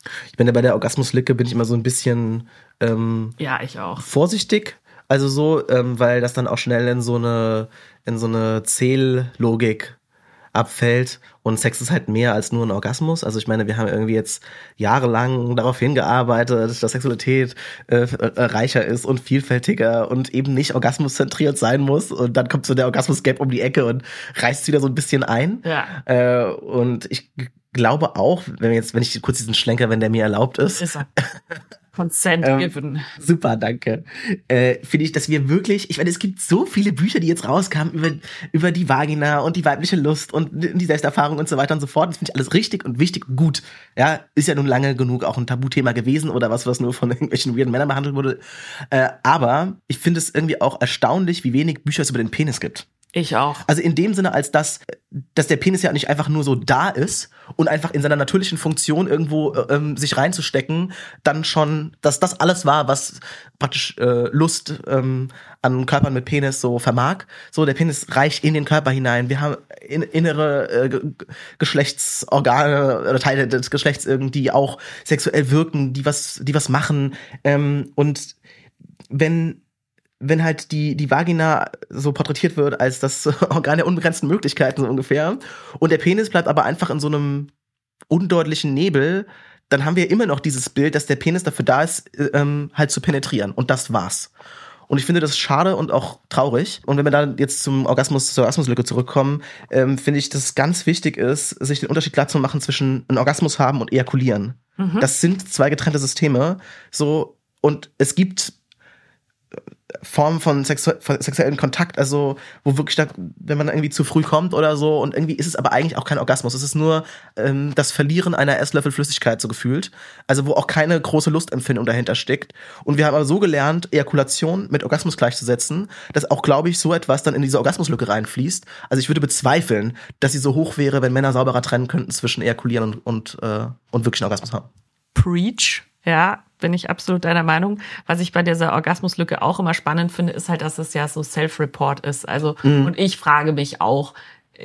C: Ich bin ja bei der Orgasmuslücke bin ich immer so ein bisschen ähm,
B: Ja, ich auch.
C: vorsichtig. Also so, ähm, weil das dann auch schnell in so eine, in so eine Zähllogik abfällt. Und Sex ist halt mehr als nur ein Orgasmus. Also ich meine, wir haben irgendwie jetzt jahrelang darauf hingearbeitet, dass Sexualität äh, äh, reicher ist und vielfältiger und eben nicht orgasmuszentriert sein muss. Und dann kommt so der Orgasmus-Gap um die Ecke und reißt wieder so ein bisschen ein.
B: Ja.
C: Äh, und ich glaube auch, wenn wir jetzt, wenn ich kurz diesen Schlenker, wenn der mir erlaubt ist.
B: Ist er. Consent
C: Ähm,
B: given.
C: Super, danke. Äh, finde ich, dass wir wirklich, ich meine, es gibt so viele Bücher, die jetzt rauskamen über, über die Vagina und die weibliche Lust und die Selbsterfahrung und so weiter und so fort. Das finde ich alles richtig und wichtig und gut. Ja, ist ja nun lange genug auch ein Tabuthema gewesen oder was, was nur von irgendwelchen weirden Männern behandelt wurde. Äh, aber ich finde es irgendwie auch erstaunlich, wie wenig Bücher es über den Penis gibt.
B: Ich auch.
C: Also in dem Sinne, als dass, dass der Penis ja nicht einfach nur so da ist und einfach in seiner natürlichen Funktion irgendwo ähm, sich reinzustecken, dann schon, dass das alles war, was praktisch äh, Lust ähm, an Körpern mit Penis so vermag. So, der Penis reicht in den Körper hinein. Wir haben in, innere äh, Ge- Geschlechtsorgane oder Teile des Geschlechts irgendwie auch sexuell wirken, die was, die was machen. Ähm, und wenn wenn halt die, die Vagina so porträtiert wird als das Organ der unbegrenzten Möglichkeiten so ungefähr und der Penis bleibt aber einfach in so einem undeutlichen Nebel, dann haben wir immer noch dieses Bild, dass der Penis dafür da ist, ähm, halt zu penetrieren und das war's. Und ich finde das schade und auch traurig. Und wenn wir dann jetzt zum Orgasmus, zur Orgasmuslücke zurückkommen, ähm, finde ich, dass es ganz wichtig ist, sich den Unterschied klar zu machen zwischen einen Orgasmus haben und ejakulieren. Mhm. Das sind zwei getrennte Systeme. So, und es gibt Form von sexu- sexuellen Kontakt, also wo wirklich dann, wenn man irgendwie zu früh kommt oder so und irgendwie ist es aber eigentlich auch kein Orgasmus, es ist nur ähm, das Verlieren einer Esslöffel Flüssigkeit so gefühlt, also wo auch keine große Lustempfindung dahinter steckt und wir haben aber so gelernt, Ejakulation mit Orgasmus gleichzusetzen, dass auch, glaube ich, so etwas dann in diese Orgasmuslücke reinfließt, also ich würde bezweifeln, dass sie so hoch wäre, wenn Männer sauberer trennen könnten zwischen Ejakulieren und, und, äh, und wirklich einen Orgasmus haben.
B: Preach. Ja, bin ich absolut deiner Meinung. Was ich bei dieser Orgasmuslücke auch immer spannend finde, ist halt, dass es ja so Self-Report ist. Also, mhm. und ich frage mich auch,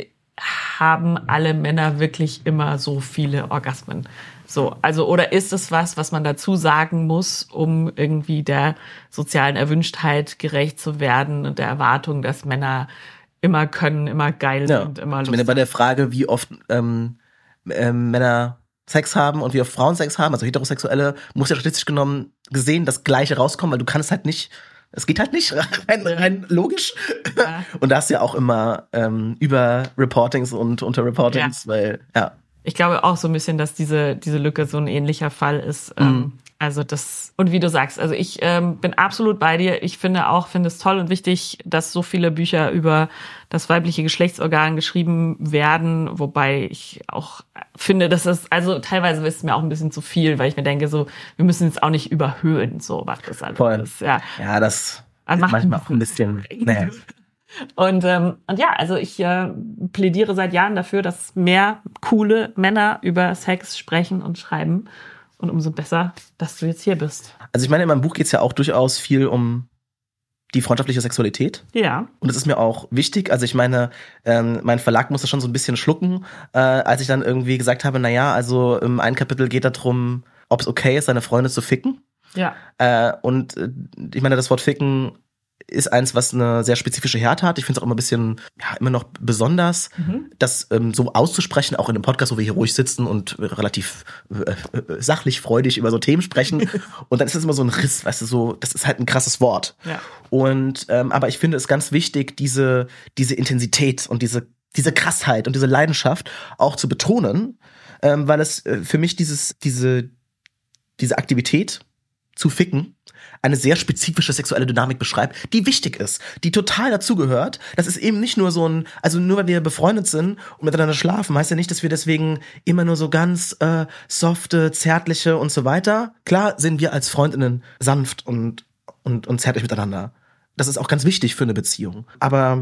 B: haben alle Männer wirklich immer so viele Orgasmen? So, also, oder ist es was, was man dazu sagen muss, um irgendwie der sozialen Erwünschtheit gerecht zu werden und der Erwartung, dass Männer immer können, immer geil
C: ja.
B: sind, immer
C: Lust.
B: Ich
C: meine, bei der Frage, wie oft ähm, äh, Männer Sex haben und wie oft Frauen Sex haben, also Heterosexuelle, muss ja statistisch genommen gesehen das Gleiche rauskommen, weil du kannst halt nicht, es geht halt nicht rein, rein logisch. Ja. Und da hast du ja auch immer ähm, über Reportings und unter Reportings, ja. weil, ja.
B: Ich glaube auch so ein bisschen, dass diese, diese Lücke so ein ähnlicher Fall ist. Mhm. Ähm, also das, und wie du sagst, also ich ähm, bin absolut bei dir. Ich finde auch, finde es toll und wichtig, dass so viele Bücher über das weibliche Geschlechtsorgan geschrieben werden, wobei ich auch finde, dass es, also teilweise ist es mir auch ein bisschen zu viel, weil ich mir denke, so, wir müssen es auch nicht überhöhen, so macht das einfach.
C: Voll.
B: Das, ja.
C: ja, das also ist manchmal auch ein bisschen, nee.
B: Und, ähm, und ja, also ich äh, plädiere seit Jahren dafür, dass mehr coole Männer über Sex sprechen und schreiben. Und umso besser, dass du jetzt hier bist.
C: Also ich meine, in meinem Buch geht es ja auch durchaus viel um die freundschaftliche Sexualität.
B: Ja.
C: Und das ist mir auch wichtig. Also ich meine, ähm, mein Verlag musste schon so ein bisschen schlucken, äh, als ich dann irgendwie gesagt habe, naja, also im ein Kapitel geht darum, ob es okay ist, seine Freunde zu ficken.
B: Ja.
C: Äh, und äh, ich meine, das Wort ficken ist eins, was eine sehr spezifische Härte hat. Ich finde es auch immer ein bisschen, ja, immer noch besonders, mhm. das ähm, so auszusprechen, auch in einem Podcast, wo wir hier ruhig sitzen und relativ äh, äh, sachlich, freudig über so Themen sprechen. Und dann ist das immer so ein Riss, weißt du, so, das ist halt ein krasses Wort.
B: Ja.
C: Und, ähm, aber ich finde es ganz wichtig, diese, diese Intensität und diese, diese Krassheit und diese Leidenschaft auch zu betonen, ähm, weil es äh, für mich dieses, diese, diese Aktivität zu ficken eine sehr spezifische sexuelle Dynamik beschreibt, die wichtig ist, die total dazugehört. Das ist eben nicht nur so ein, also nur weil wir befreundet sind und miteinander schlafen, heißt ja nicht, dass wir deswegen immer nur so ganz äh, softe, zärtliche und so weiter. Klar sind wir als Freundinnen sanft und, und, und zärtlich miteinander. Das ist auch ganz wichtig für eine Beziehung. Aber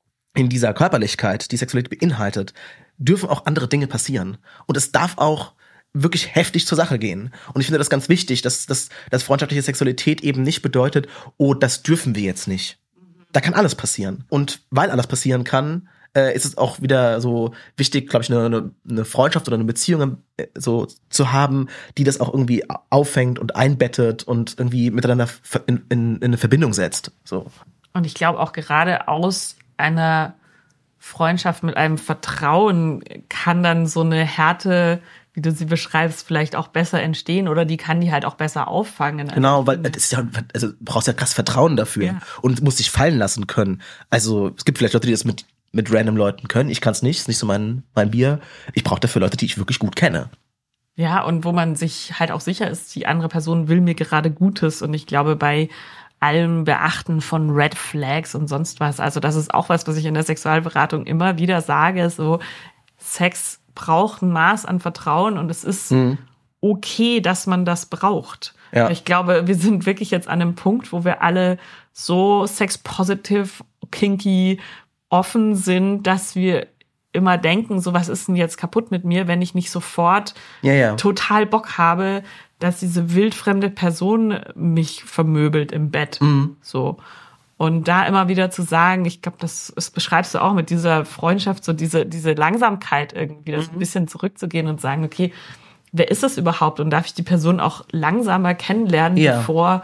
C: in dieser Körperlichkeit, die Sexualität beinhaltet, dürfen auch andere Dinge passieren. Und es darf auch wirklich heftig zur Sache gehen. Und ich finde das ganz wichtig, dass, dass, dass freundschaftliche Sexualität eben nicht bedeutet, oh, das dürfen wir jetzt nicht. Da kann alles passieren. Und weil alles passieren kann, äh, ist es auch wieder so wichtig, glaube ich, eine, eine, eine Freundschaft oder eine Beziehung äh, so zu haben, die das auch irgendwie auffängt und einbettet und irgendwie miteinander in, in, in eine Verbindung setzt. So.
B: Und ich glaube auch gerade aus einer Freundschaft mit einem Vertrauen kann dann so eine Härte, wie du sie beschreibst, vielleicht auch besser entstehen oder die kann die halt auch besser auffangen.
C: Genau, weil das ist ja, also du brauchst ja krass Vertrauen dafür
B: ja.
C: und musst dich fallen lassen können. Also es gibt vielleicht Leute, die das mit mit random Leuten können. Ich kann es nicht, ist nicht so mein mein Bier. Ich brauche dafür Leute, die ich wirklich gut kenne.
B: Ja, und wo man sich halt auch sicher ist, die andere Person will mir gerade Gutes. Und ich glaube, bei allem Beachten von Red Flags und sonst was, also das ist auch was, was ich in der Sexualberatung immer wieder sage, so Sex braucht ein Maß an Vertrauen und es ist mhm. okay, dass man das braucht. Ja. Ich glaube, wir sind wirklich jetzt an einem Punkt, wo wir alle so sex-positive, kinky, offen sind, dass wir immer denken, so was ist denn jetzt kaputt mit mir, wenn ich nicht sofort
C: ja, ja.
B: total Bock habe, dass diese wildfremde Person mich vermöbelt im Bett.
C: Mhm.
B: So. Und da immer wieder zu sagen, ich glaube, das, das beschreibst du auch mit dieser Freundschaft, so diese, diese Langsamkeit irgendwie, das mhm. ein bisschen zurückzugehen und sagen, okay, wer ist das überhaupt? Und darf ich die Person auch langsamer kennenlernen, ja. bevor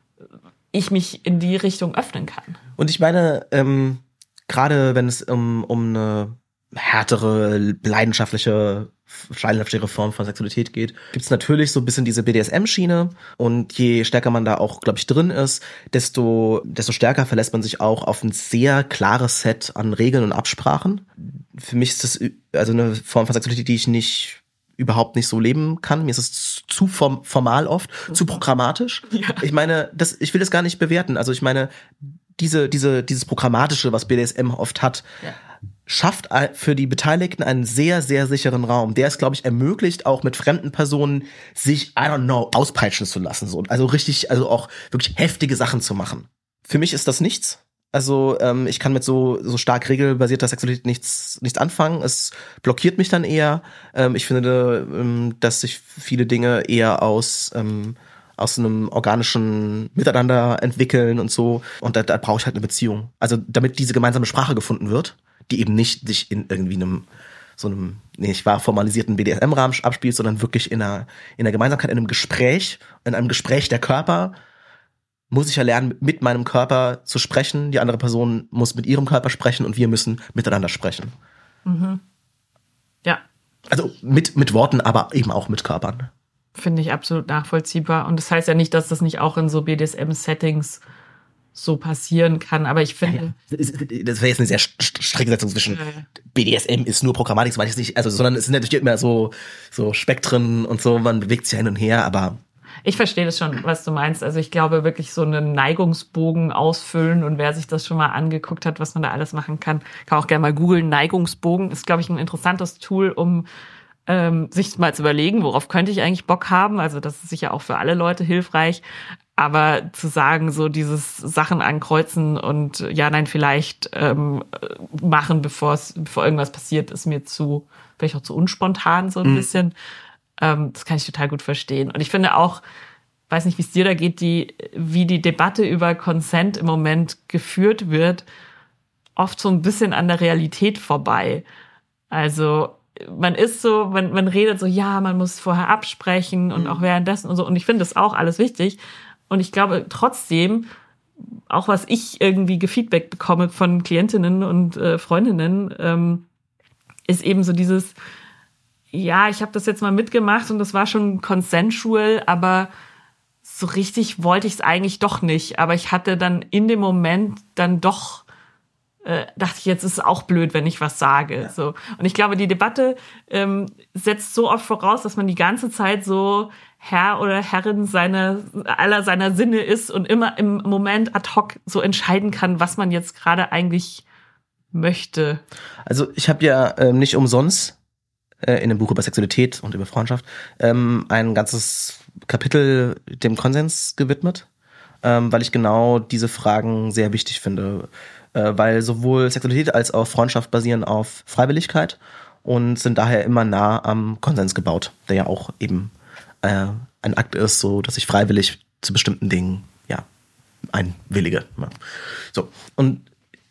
B: ich mich in die Richtung öffnen kann?
C: Und ich meine, ähm, gerade wenn es um, um eine härtere, leidenschaftliche, leidenschaftlichere Form von Sexualität geht, gibt es natürlich so ein bisschen diese B D S M-Schiene. Und je stärker man da auch, glaube ich, drin ist, desto, desto stärker verlässt man sich auch auf ein sehr klares Set an Regeln und Absprachen. Für mich ist das also eine Form von Sexualität, die ich nicht überhaupt nicht so leben kann. Mir ist es zu form, formal oft, mhm. zu programmatisch. Ja. Ich meine, das, ich will das gar nicht bewerten. Also ich meine, diese, diese, dieses Programmatische, was B D S M oft hat, ja. schafft für die Beteiligten einen sehr, sehr sicheren Raum, der es, glaube ich, ermöglicht, auch mit fremden Personen sich, I don't know, auspeitschen zu lassen. So. Also richtig, also auch wirklich heftige Sachen zu machen. Für mich ist das nichts. Also ähm, ich kann mit so so stark regelbasierter Sexualität nichts nichts anfangen. Es blockiert mich dann eher. Ähm, ich finde, ähm, dass sich viele Dinge eher aus ähm, aus einem organischen Miteinander entwickeln und so. Und da, da brauche ich halt eine Beziehung. Also damit diese gemeinsame Sprache gefunden wird, die eben nicht sich in irgendwie einem so einem nicht wahr formalisierten B D S M-Rahmen abspielt, sondern wirklich in einer in der Gemeinsamkeit, in einem Gespräch, in einem Gespräch der Körper. Muss ich ja lernen, mit meinem Körper zu sprechen. Die andere Person muss mit ihrem Körper sprechen und wir müssen miteinander sprechen.
B: Mhm. Ja.
C: Also mit, mit Worten, aber eben auch mit Körpern.
B: Finde ich absolut nachvollziehbar. Und das heißt ja nicht, dass das nicht auch in so B D S M-Settings so passieren kann. Aber ich finde...
C: Ja, ja. Das wäre jetzt eine sehr strenge Setzung zwischen ja, ja. B D S M ist nur Programmatik, das meine ich nicht. Also, sondern es sind natürlich immer so, so Spektren und so, man bewegt sich hin und her, aber...
B: Ich verstehe das schon, was du meinst. Also ich glaube wirklich so einen Neigungsbogen ausfüllen und wer sich das schon mal angeguckt hat, was man da alles machen kann, kann auch gerne mal googeln. Neigungsbogen ist, glaube ich, ein interessantes Tool, um ähm, sich mal zu überlegen, worauf könnte ich eigentlich Bock haben. Also das ist sicher auch für alle Leute hilfreich. Aber zu sagen, so dieses Sachen ankreuzen und ja, nein, vielleicht ähm, machen, bevor es, bevor irgendwas passiert, ist mir zu, vielleicht auch zu unspontan so ein mhm. bisschen. Das kann ich total gut verstehen. Und ich finde auch, weiß nicht, wie es dir da geht, die, wie die Debatte über Consent im Moment geführt wird, oft so ein bisschen an der Realität vorbei. Also man ist so, man, man redet so, ja, man muss vorher absprechen und mhm. auch währenddessen und so. Und ich finde das auch alles wichtig. Und ich glaube trotzdem, auch was ich irgendwie gefeedback bekomme von Klientinnen und äh, Freundinnen, ähm, ist eben so dieses, ja, ich habe das jetzt mal mitgemacht und das war schon consensual, aber so richtig wollte ich es eigentlich doch nicht. Aber ich hatte dann in dem Moment dann doch, äh, dachte ich, jetzt ist es auch blöd, wenn ich was sage. Ja. So. Und ich glaube, die Debatte ähm, setzt so oft voraus, dass man die ganze Zeit so Herr oder Herrin seiner, aller seiner Sinne ist und immer im Moment ad hoc so entscheiden kann, was man jetzt gerade eigentlich möchte.
C: Also ich habe ja ähm, nicht umsonst in einem Buch über Sexualität und über Freundschaft, ähm, ein ganzes Kapitel dem Konsens gewidmet, ähm, weil ich genau diese Fragen sehr wichtig finde, äh, weil sowohl Sexualität als auch Freundschaft basieren auf Freiwilligkeit und sind daher immer nah am Konsens gebaut, der ja auch eben äh, ein Akt ist, so dass ich freiwillig zu bestimmten Dingen ja einwillige. Ja. So, und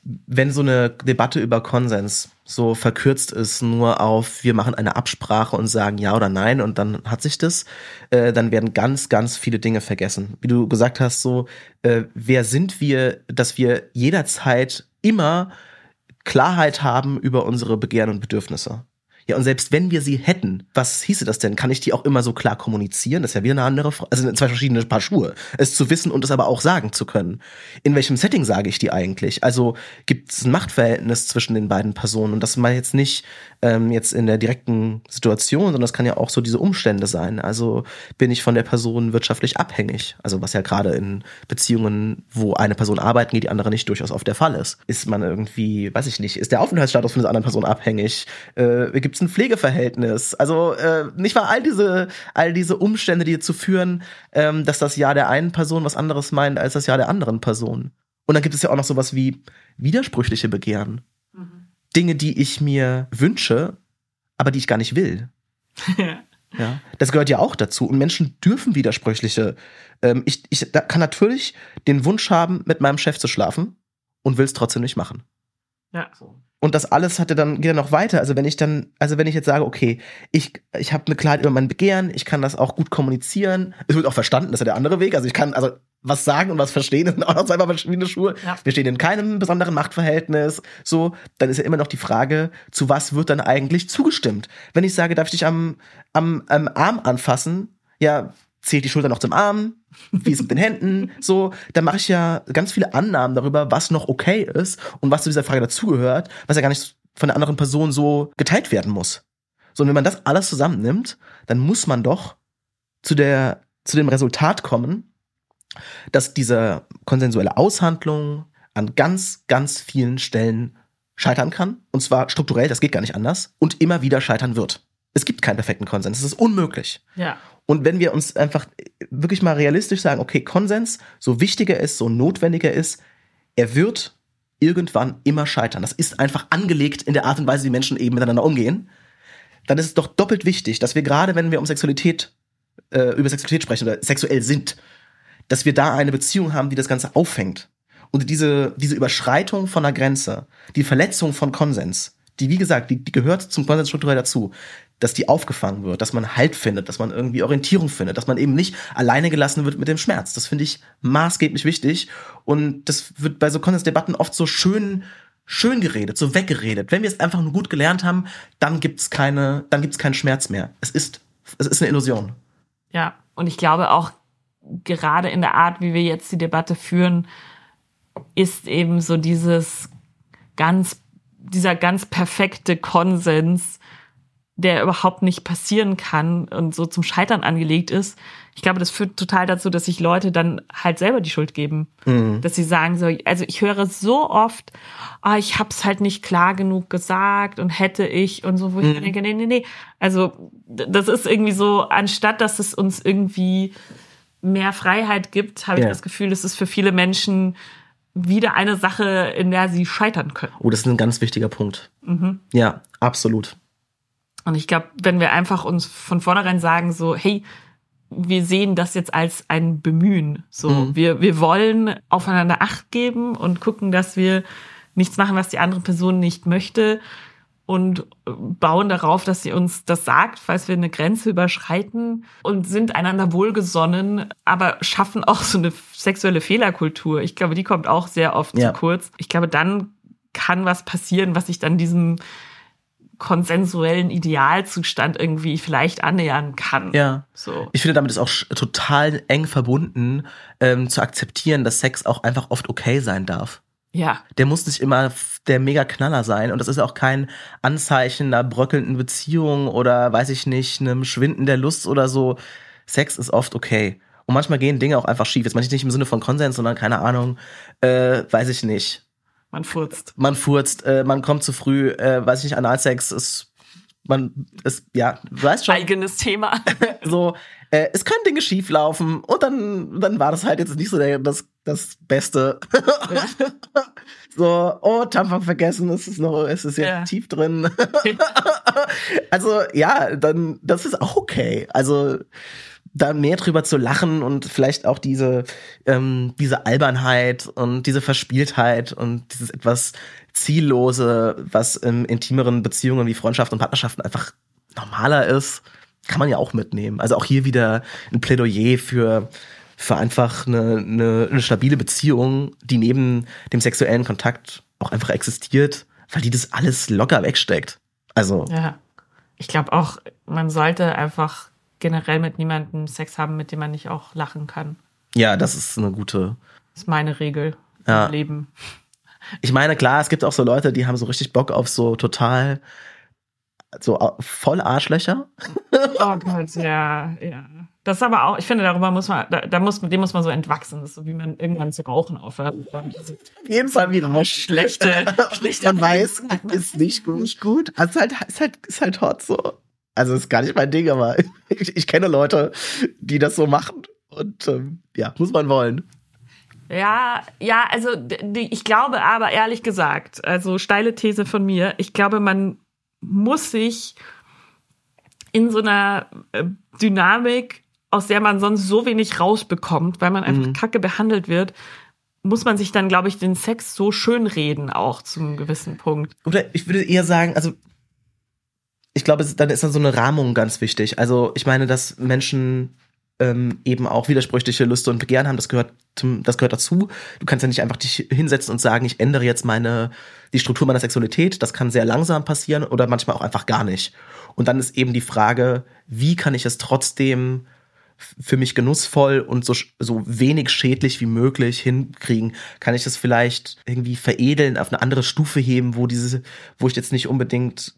C: wenn so eine Debatte über Konsens so verkürzt ist nur auf, wir machen eine Absprache und sagen ja oder nein und dann hat sich das, äh, dann werden ganz, ganz viele Dinge vergessen. Wie du gesagt hast, so, äh, wer sind wir, dass wir jederzeit immer Klarheit haben über unsere Begehren und Bedürfnisse. Ja, und selbst wenn wir sie hätten, was hieße das denn? Kann ich die auch immer so klar kommunizieren? Das ist ja wieder eine andere Frage. Also zwei verschiedene Paar Schuhe. Es zu wissen und es aber auch sagen zu können. In welchem Setting sage ich die eigentlich? Also gibt es ein Machtverhältnis zwischen den beiden Personen? Und das mal jetzt nicht ähm, jetzt in der direkten Situation, sondern das kann ja auch so diese Umstände sein. Also bin ich von der Person wirtschaftlich abhängig? Also was ja gerade in Beziehungen, wo eine Person arbeiten geht, die andere nicht, durchaus oft der Fall ist. Ist man irgendwie, weiß ich nicht, ist der Aufenthaltsstatus von der anderen Person abhängig? Äh, gibt ein Pflegeverhältnis. Also äh, nicht mal all diese all diese Umstände, die dazu führen, ähm, dass das Ja der einen Person was anderes meint als das Ja der anderen Person. Und dann gibt es ja auch noch sowas wie widersprüchliche Begehren. Mhm. Dinge, die ich mir wünsche, aber die ich gar nicht will. Ja, das gehört ja auch dazu. Und Menschen dürfen widersprüchliche. Ähm, ich ich da kann natürlich den Wunsch haben, mit meinem Chef zu schlafen und will es trotzdem nicht machen.
B: Ja.
C: Und das alles hatte dann, geht dann noch weiter. Also wenn ich dann, also wenn ich jetzt sage, okay, ich, ich habe eine Klarheit über mein Begehren, ich kann das auch gut kommunizieren. Es wird auch verstanden, das ist ja der andere Weg. Also ich kann, also was sagen und was verstehen, sind auch noch zwei verschiedene Schuhe. Ja. Wir stehen in keinem besonderen Machtverhältnis. So, dann ist ja immer noch die Frage, zu was wird dann eigentlich zugestimmt? Wenn ich sage, darf ich dich am, am, am Arm anfassen? Ja, zählt die Schulter noch zum Arm? Wie ist es mit den Händen? So, dann mache ich ja ganz viele Annahmen darüber, was noch okay ist und was zu dieser Frage dazugehört, was ja gar nicht von der anderen Person so geteilt werden muss. So, und wenn man das alles zusammennimmt, dann muss man doch zu der, zu dem Resultat kommen, dass diese konsensuelle Aushandlung an ganz, ganz vielen Stellen scheitern kann. Und zwar strukturell, das geht gar nicht anders. Und immer wieder scheitern wird. Es gibt keinen perfekten Konsens. Es ist unmöglich.
B: Ja.
C: Und wenn wir uns einfach wirklich mal realistisch sagen, okay, Konsens, so wichtiger er ist, so notwendiger ist, er wird irgendwann immer scheitern. Das ist einfach angelegt in der Art und Weise, wie Menschen eben miteinander umgehen. Dann ist es doch doppelt wichtig, dass wir gerade, wenn wir um Sexualität, äh, über Sexualität sprechen oder sexuell sind, dass wir da eine Beziehung haben, die das Ganze auffängt. Und diese, diese Überschreitung von einer Grenze, die Verletzung von Konsens, die, wie gesagt, die, die gehört zum Konsens strukturell dazu, dass die aufgefangen wird, dass man Halt findet, dass man irgendwie Orientierung findet, dass man eben nicht alleine gelassen wird mit dem Schmerz. Das finde ich maßgeblich wichtig. Und das wird bei so Konsensdebatten oft so schön, schön geredet, so weggeredet. Wenn wir es einfach nur gut gelernt haben, dann gibt's keine, dann gibt's keinen Schmerz mehr. Es ist, es ist eine Illusion.
B: Ja, und ich glaube auch, gerade in der Art, wie wir jetzt die Debatte führen, ist eben so dieses ganz, dieser ganz perfekte Konsens, der überhaupt nicht passieren kann und so zum Scheitern angelegt ist. Ich glaube, das führt total dazu, dass sich Leute dann halt selber die Schuld geben. Mhm. Dass sie sagen so, also ich höre so oft, ah, oh, ich hab's halt nicht klar genug gesagt und hätte ich und so, wo mhm. ich denke, nee, nee, nee. Also das ist irgendwie so, anstatt dass es uns irgendwie mehr Freiheit gibt, habe ja. ich das Gefühl, es ist für viele Menschen wieder eine Sache, in der sie scheitern können.
C: Oh, das ist ein ganz wichtiger Punkt. Mhm. Ja, absolut.
B: Und ich glaube, wenn wir einfach uns von vornherein sagen, so, hey, wir sehen das jetzt als ein Bemühen. So, mhm. wir, wir wollen aufeinander Acht geben und gucken, dass wir nichts machen, was die andere Person nicht möchte und bauen darauf, dass sie uns das sagt, falls wir eine Grenze überschreiten und sind einander wohlgesonnen, aber schaffen auch so eine sexuelle Fehlerkultur. Ich glaube, die kommt auch sehr oft ja. zu kurz. Ich glaube, dann kann was passieren, was sich dann diesem konsensuellen Idealzustand irgendwie vielleicht annähern kann.
C: Ja.
B: So.
C: Ich finde, damit ist auch total eng verbunden, ähm, zu akzeptieren, dass Sex auch einfach oft okay sein darf.
B: Ja.
C: Der muss nicht immer der Mega-Knaller sein. Und das ist auch kein Anzeichen einer bröckelnden Beziehung oder, weiß ich nicht, einem Schwinden der Lust oder so. Sex ist oft okay. Und manchmal gehen Dinge auch einfach schief. Jetzt meine ich nicht im Sinne von Konsens, sondern keine Ahnung, äh, weiß ich nicht.
B: Man furzt.
C: Man furzt, äh, man kommt zu früh, äh, weiß ich nicht, Analsex ist, man ist, ja, du weißt schon.
B: Eigenes Thema.
C: So, äh, es können Dinge schief laufen und dann, dann war das halt jetzt nicht so der, das, das Beste. So, oh, Tampon vergessen, es ist noch, es ist jetzt ja. tief drin. Also, ja, dann, das ist auch okay. Also, da mehr drüber zu lachen und vielleicht auch diese, ähm, diese Albernheit und diese Verspieltheit und dieses etwas Ziellose, was in intimeren Beziehungen wie Freundschaften und Partnerschaften einfach normaler ist, kann man ja auch mitnehmen. Also auch hier wieder ein Plädoyer für, für einfach eine, eine, eine stabile Beziehung, die neben dem sexuellen Kontakt auch einfach existiert, weil die das alles locker wegsteckt. Also.
B: Ja. Ich glaube auch, man sollte einfach generell mit niemandem Sex haben, mit dem man nicht auch lachen kann.
C: Ja, das ist eine gute.
B: Das ist meine Regel
C: ja.
B: im Leben.
C: Ich meine, klar, es gibt auch so Leute, die haben so richtig Bock auf so total, so voll Arschlöcher.
B: Oh Gott, ja, ja. Das ist aber auch, ich finde, darüber muss man, da, da muss, dem muss man so entwachsen. Das ist so, wie man irgendwann zu rauchen aufhört.
C: Auf jeden Fall wieder
B: schlechte, schlechte.
C: Man weiß, ist nicht gut. Nicht gut. Also ist halt, ist halt, ist halt hot so. Also ist gar nicht mein Ding, aber ich, ich kenne Leute, die das so machen. Und ähm, ja, muss man wollen.
B: Ja, ja, also die, ich glaube aber, ehrlich gesagt, also steile These von mir, ich glaube, man muss sich in so einer äh, Dynamik, aus der man sonst so wenig rausbekommt, weil man einfach mhm. kacke behandelt wird, muss man sich dann, glaube ich, den Sex so schön reden, auch zu einem gewissen Punkt.
C: Oder ich würde eher sagen, also ich glaube, dann ist dann so eine Rahmung ganz wichtig. Also ich meine, dass Menschen ähm, eben auch widersprüchliche Lüste und Begehren haben, das gehört zum, das gehört dazu. Du kannst ja nicht einfach dich hinsetzen und sagen, ich ändere jetzt meine, die Struktur meiner Sexualität. Das kann sehr langsam passieren oder manchmal auch einfach gar nicht. Und dann ist eben die Frage, wie kann ich es trotzdem für mich genussvoll und so, so wenig schädlich wie möglich hinkriegen? Kann ich das vielleicht irgendwie veredeln, auf eine andere Stufe heben, wo diese, wo ich jetzt nicht unbedingt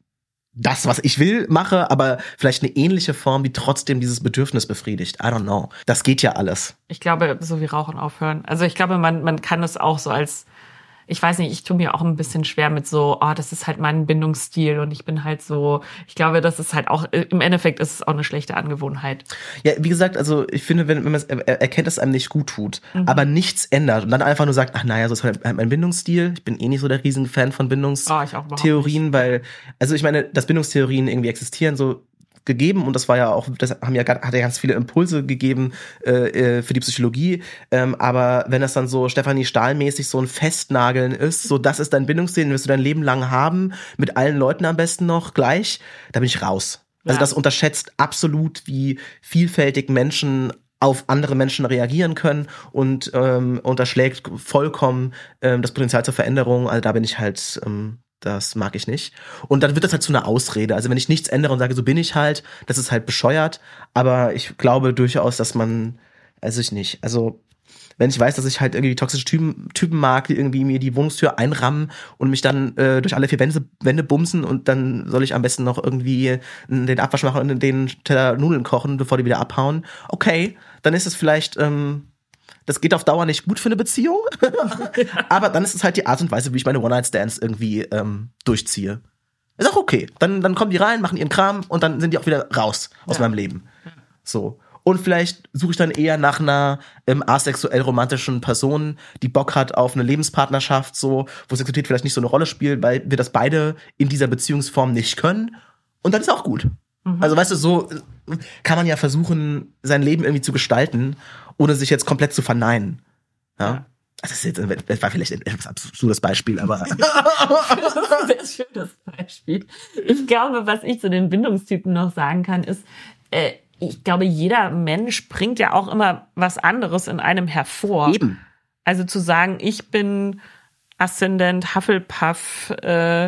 C: das, was ich will, mache, aber vielleicht eine ähnliche Form, die trotzdem dieses Bedürfnis befriedigt. I don't know. Das geht ja alles.
B: Ich glaube, so wie Rauchen aufhören. Also ich glaube, man, man kann es auch so als, ich weiß nicht, ich tue mir auch ein bisschen schwer mit so, oh, das ist halt mein Bindungsstil und ich bin halt so, ich glaube, das ist halt auch, im Endeffekt ist es auch eine schlechte Angewohnheit.
C: Ja, wie gesagt, also ich finde, wenn, wenn man es erkennt, dass es einem nicht gut tut, mhm. aber nichts ändert und dann einfach nur sagt, ach naja, so ist halt mein Bindungsstil. Ich bin eh nicht so der riesen Fan von Bindungstheorien, oh, weil, also ich meine, dass Bindungstheorien irgendwie existieren, so gegeben und das war ja auch, das haben ja hat ja ganz viele Impulse gegeben äh, für die Psychologie, ähm, aber wenn das dann so Stefanie Stahl-mäßig so ein Festnageln ist, so das ist dein Bindungsstil, den wirst du dein Leben lang haben, mit allen Leuten am besten noch gleich, da bin ich raus. Also ja. Das unterschätzt absolut, wie vielfältig Menschen auf andere Menschen reagieren können und ähm, unterschlägt vollkommen ähm, das Potenzial zur Veränderung, also da bin ich halt ähm, das mag ich nicht. Und dann wird das halt zu einer Ausrede. Also wenn ich nichts ändere und sage, so bin ich halt, das ist halt bescheuert. Aber ich glaube durchaus, dass man, also ich nicht, also wenn ich weiß, dass ich halt irgendwie toxische Typen, Typen mag, die irgendwie mir die Wohnungstür einrammen und mich dann äh, durch alle vier Wände, Wände bumsen und dann soll ich am besten noch irgendwie den Abwasch machen und den Teller Nudeln kochen, bevor die wieder abhauen. Okay, dann ist es vielleicht ähm, das geht auf Dauer nicht gut für eine Beziehung. Aber dann ist es halt die Art und Weise, wie ich meine One-Night-Stands irgendwie ähm, durchziehe. Ist auch okay. Dann, dann kommen die rein, machen ihren Kram und dann sind die auch wieder raus aus ja. meinem Leben. So. Und vielleicht suche ich dann eher nach einer ähm, asexuell romantischen Person, die Bock hat auf eine Lebenspartnerschaft, so, wo Sexualität vielleicht nicht so eine Rolle spielt, weil wir das beide in dieser Beziehungsform nicht können. Und dann ist auch gut. Mhm. Also weißt du, so kann man ja versuchen, sein Leben irgendwie zu gestalten, ohne sich jetzt komplett zu verneinen. Ja. ja. Das, ist jetzt, das war vielleicht ein etwas absurdes Beispiel, aber.
B: Das ist ein sehr schönes Beispiel. Ich glaube, was ich zu den Bindungstypen noch sagen kann, ist, äh, ich glaube, jeder Mensch bringt ja auch immer was anderes in einem hervor.
C: Eben.
B: Also zu sagen, ich bin Aszendent, Hufflepuff, äh,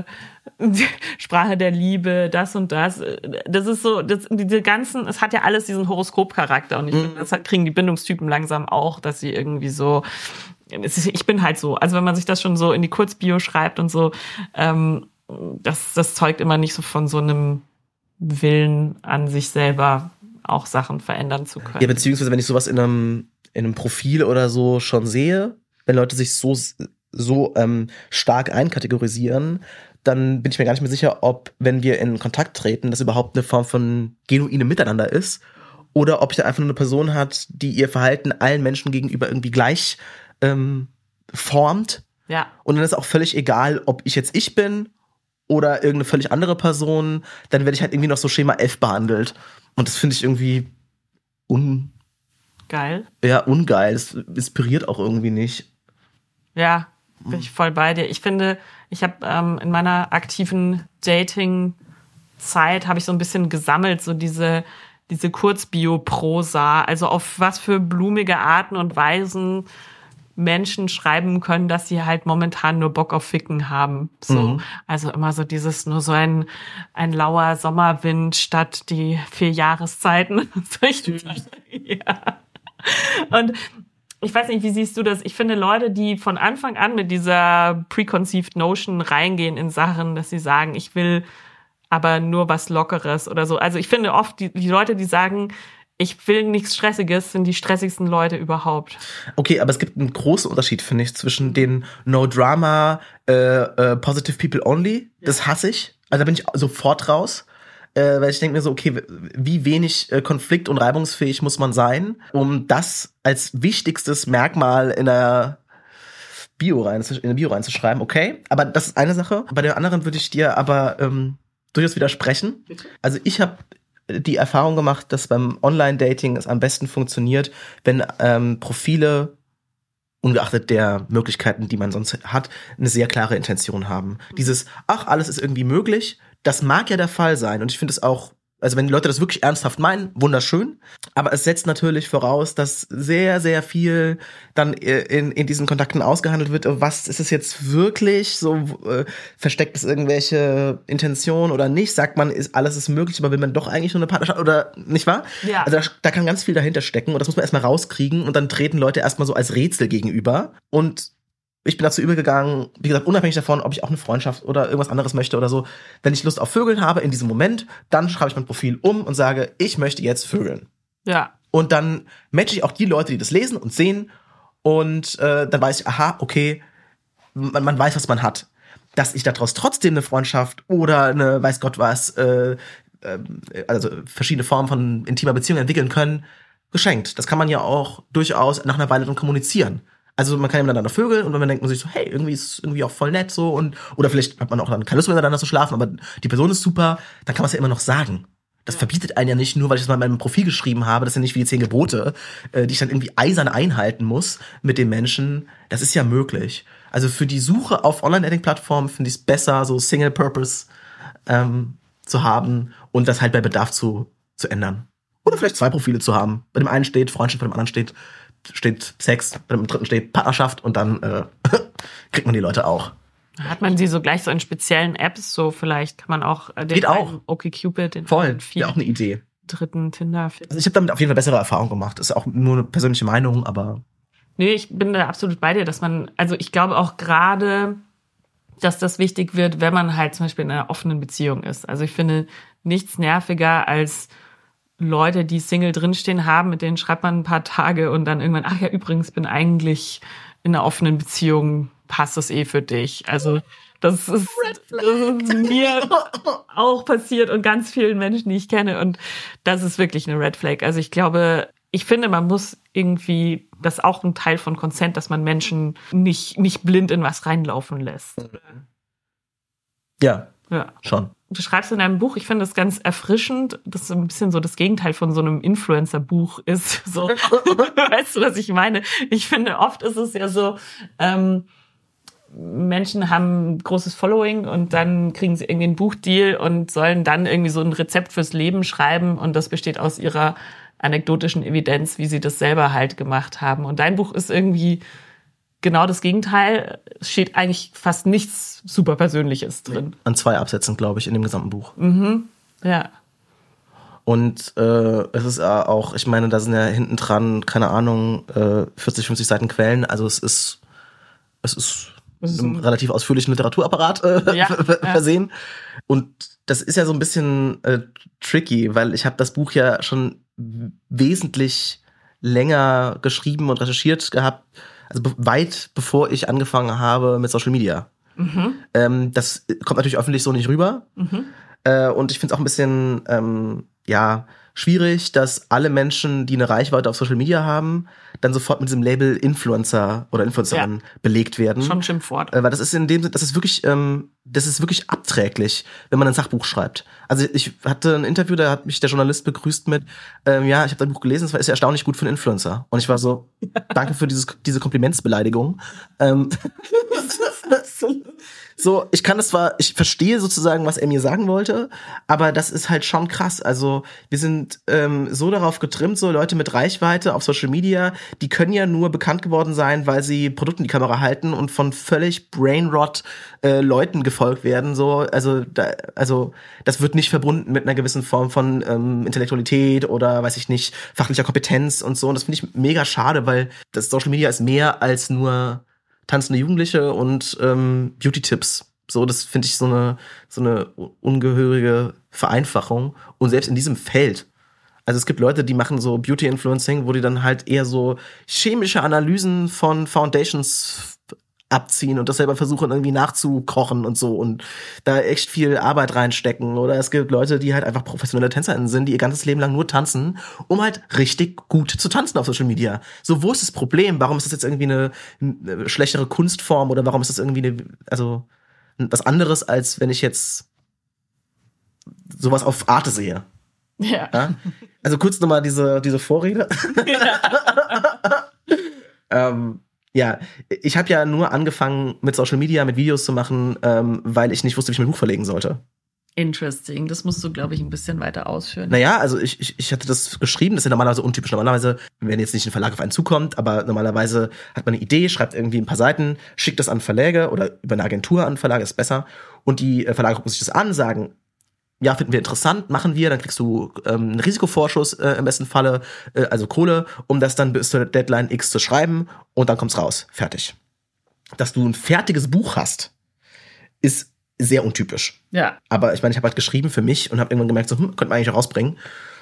B: Sprache der Liebe, das und das. Das ist so, das, diese ganzen, es hat ja alles diesen Horoskopcharakter und ich mhm. finde, das kriegen die Bindungstypen langsam auch, dass sie irgendwie so, es ist, ich bin halt so. Also wenn man sich das schon so in die Kurzbio schreibt und so, ähm, das, das zeugt immer nicht so von so einem Willen an sich selber, auch Sachen verändern zu können.
C: Ja, beziehungsweise wenn ich sowas in einem, in einem Profil oder so schon sehe, wenn Leute sich so, so ähm, stark einkategorisieren, dann bin ich mir gar nicht mehr sicher, ob, wenn wir in Kontakt treten, das überhaupt eine Form von genuinem Miteinander ist oder ob ich da einfach nur eine Person hat, die ihr Verhalten allen Menschen gegenüber irgendwie gleich ähm, formt.
B: Ja.
C: Und dann ist auch völlig egal, ob ich jetzt ich bin oder irgendeine völlig andere Person, dann werde ich halt irgendwie noch so Schema F behandelt. Und das finde ich irgendwie un...
B: Geil.
C: Ja, ungeil. Es inspiriert auch irgendwie nicht.
B: Ja, bin ich voll bei dir. Ich finde, ich habe ähm, in meiner aktiven Dating-Zeit habe ich so ein bisschen gesammelt, so diese, diese Kurzbio-Prosa. Also auf was für blumige Arten und Weisen Menschen schreiben können, dass sie halt momentan nur Bock auf Ficken haben. So, mhm. Also immer so dieses, nur so ein, ein lauer Sommerwind statt die vier Jahreszeiten. Ja. Und ich weiß nicht, wie siehst du das? Ich finde Leute, die von Anfang an mit dieser preconceived Notion reingehen in Sachen, dass sie sagen, ich will aber nur was Lockeres oder so. Also ich finde oft die, die Leute, die sagen, ich will nichts Stressiges, sind die stressigsten Leute überhaupt.
C: Okay, aber es gibt einen großen Unterschied, finde ich, zwischen den No-Drama, äh, äh, Positive People Only. Das hasse ich. Also da bin ich sofort raus. Äh, weil ich denke mir so, okay, wie wenig äh, konflikt- und reibungsfähig muss man sein, um das als wichtigstes Merkmal in der Bio rein, in der Bio reinzuschreiben. Okay, aber das ist eine Sache. Bei der anderen würde ich dir aber ähm, durchaus widersprechen. Bitte? Also ich habe die Erfahrung gemacht, dass beim Online-Dating es am besten funktioniert, wenn ähm, Profile, ungeachtet der Möglichkeiten, die man sonst hat, eine sehr klare Intention haben. Dieses, ach, alles ist irgendwie möglich, das mag ja der Fall sein. Und ich finde es auch, also wenn die Leute das wirklich ernsthaft meinen, wunderschön. Aber es setzt natürlich voraus, dass sehr, sehr viel dann in, in diesen Kontakten ausgehandelt wird. Was ist es jetzt wirklich? So äh, versteckt es irgendwelche Intentionen oder nicht? Sagt man, ist alles ist möglich, aber will man doch eigentlich nur eine Partnerschaft oder nicht wahr?
B: Ja.
C: Also da, da kann ganz viel dahinter stecken und das muss man erstmal rauskriegen und dann treten Leute erstmal so als Rätsel gegenüber. Und ich bin dazu übergegangen, wie gesagt, unabhängig davon, ob ich auch eine Freundschaft oder irgendwas anderes möchte oder so. Wenn ich Lust auf Vögeln habe in diesem Moment, dann schreibe ich mein Profil um und sage, ich möchte jetzt Vögeln.
B: Ja.
C: Und dann matche ich auch die Leute, die das lesen und sehen. Und äh, dann weiß ich, aha, okay, man, man weiß, was man hat. Dass ich daraus trotzdem eine Freundschaft oder eine, weiß Gott was, äh, äh, also verschiedene Formen von intimer Beziehung entwickeln können, geschenkt. Das kann man ja auch durchaus nach einer Weile dann kommunizieren. Also man kann ja miteinander vögeln und dann denkt man sich so, hey, irgendwie ist irgendwie auch voll nett so und oder vielleicht hat man auch dann keine Lust miteinander zu schlafen, aber die Person ist super, dann kann man es ja immer noch sagen. Das ja. verbietet einen ja nicht, nur weil ich das mal in meinem Profil geschrieben habe, das sind nicht wie die zehn Gebote, äh, die ich dann irgendwie eisern einhalten muss mit dem Menschen. Das ist ja möglich. Also für die Suche auf Online-Dating-Plattformen finde ich es besser, so Single-Purpose ähm, zu haben und das halt bei Bedarf zu, zu ändern. Oder vielleicht zwei Profile zu haben. Bei dem einen steht Freundschaft, bei dem anderen steht steht Sex, bei dem dritten steht Partnerschaft und dann äh, kriegt man die Leute auch.
B: Hat man sie so gleich so in speziellen Apps, so vielleicht kann man auch den
C: Geht auch.
B: OkCupid, den
C: voll, ja auch eine Idee.
B: Dritten Tinder.
C: Also ich habe damit auf jeden Fall bessere Erfahrungen gemacht. Das ist auch nur eine persönliche Meinung, aber
B: nee, ich bin da absolut bei dir, dass man, also ich glaube auch gerade, dass das wichtig wird, wenn man halt zum Beispiel in einer offenen Beziehung ist. Also ich finde nichts nerviger als Leute, die Single drinstehen haben, mit denen schreibt man ein paar Tage und dann irgendwann, ach ja, übrigens, bin eigentlich in einer offenen Beziehung, passt das eh für dich. Also das ist, das ist mir auch passiert und ganz vielen Menschen, die ich kenne und das ist wirklich eine Red Flag. Also ich glaube, ich finde, man muss irgendwie, das ist auch ein Teil von Consent, dass man Menschen nicht, nicht blind in was reinlaufen lässt.
C: Ja,
B: ja.
C: schon.
B: Du schreibst in deinem Buch, ich finde das ganz erfrischend, dass es ein bisschen so das Gegenteil von so einem Influencer-Buch ist. So, weißt du, was ich meine? Ich finde, oft ist es ja so, ähm, Menschen haben ein großes Following und dann kriegen sie irgendwie einen Buchdeal und sollen dann irgendwie so ein Rezept fürs Leben schreiben und das besteht aus ihrer anekdotischen Evidenz, wie sie das selber halt gemacht haben. Und dein Buch ist irgendwie genau das Gegenteil. Es steht eigentlich fast nichts super Persönliches drin.
C: An zwei Absätzen, glaube ich, in dem gesamten Buch.
B: Mhm. Ja.
C: Und äh, es ist auch, ich meine, da sind ja hinten dran, keine Ahnung, äh, vierzig, fünfzig Seiten Quellen. Also es ist, es ist, es ist einem ein relativ ausführlichen Literaturapparat äh,
B: ja,
C: versehen.
B: Ja.
C: Und das ist ja so ein bisschen äh, tricky, weil ich habe das Buch ja schon wesentlich länger geschrieben und recherchiert gehabt, also be- weit bevor ich angefangen habe mit Social Media.
B: Mhm.
C: Ähm, das kommt natürlich öffentlich so nicht rüber.
B: Mhm.
C: Äh, und ich finde es auch ein bisschen, ähm, ja, schwierig, dass alle Menschen, die eine Reichweite auf Social Media haben, dann sofort mit diesem Label Influencer oder Influencerin ja. belegt werden.
B: Schon ein Schimpfwort.
C: Weil das ist in dem Sinne, das ist wirklich, ähm, das ist wirklich abträglich, wenn man ein Sachbuch schreibt. Also ich hatte ein Interview, da hat mich der Journalist begrüßt mit, ähm, ja, ich habe dein Buch gelesen, es war ist ja erstaunlich gut für einen Influencer. Und ich war so, danke für dieses, diese Komplimentsbeleidigung. Ähm, so, ich kann das zwar, ich verstehe sozusagen, was er mir sagen wollte, aber das ist halt schon krass. Also wir sind ähm, so darauf getrimmt, so Leute mit Reichweite auf Social Media, die können ja nur bekannt geworden sein, weil sie Produkte in die Kamera halten und von völlig Brainrot äh, Leuten gefolgt werden. So, also, da, also das wird nicht verbunden mit einer gewissen Form von ähm, Intellektualität oder, weiß ich nicht, fachlicher Kompetenz und so. Und das finde ich mega schade, weil das Social Media ist mehr als nur tanzende Jugendliche und ähm, Beauty-Tipps. So, das finde ich so eine so eine ungehörige Vereinfachung. Und selbst in diesem Feld, also es gibt Leute, die machen so Beauty-Influencing, wo die dann halt eher so chemische Analysen von Foundations abziehen und das selber versuchen irgendwie nachzukochen und so und da echt viel Arbeit reinstecken. Oder es gibt Leute, die halt einfach professionelle TänzerInnen sind, die ihr ganzes Leben lang nur tanzen, um halt richtig gut zu tanzen auf Social Media. So, wo ist das Problem? Warum ist das jetzt irgendwie eine, eine schlechtere Kunstform oder warum ist das irgendwie eine, also was anderes, als wenn ich jetzt sowas auf Arte sehe?
B: Ja.
C: ja? Also kurz nochmal diese, diese Vorrede. Ja. ähm, Ja, ich habe ja nur angefangen mit Social Media, mit Videos zu machen, ähm, weil ich nicht wusste, wie ich mein Buch verlegen sollte.
B: Interesting. Das musst du, glaube ich, ein bisschen weiter ausführen.
C: Naja, also ich, ich, ich hatte das geschrieben, das ist ja normalerweise untypisch. Normalerweise, wenn jetzt nicht ein Verlag auf einen zukommt, aber normalerweise hat man eine Idee, schreibt irgendwie ein paar Seiten, schickt das an Verläge oder über eine Agentur an Verlage, ist besser. Und die Verlage gucken sich das an, sagen, ja, finden wir interessant, machen wir, dann kriegst du ähm, einen Risikovorschuss äh, im besten Falle, äh, also Kohle, um das dann bis zur Deadline X zu schreiben und dann kommt's raus. Fertig. Dass du ein fertiges Buch hast, ist sehr untypisch.
B: Ja.
C: Aber ich meine, ich habe halt geschrieben für mich und habe irgendwann gemerkt, so, hm, könnte man eigentlich auch rausbringen.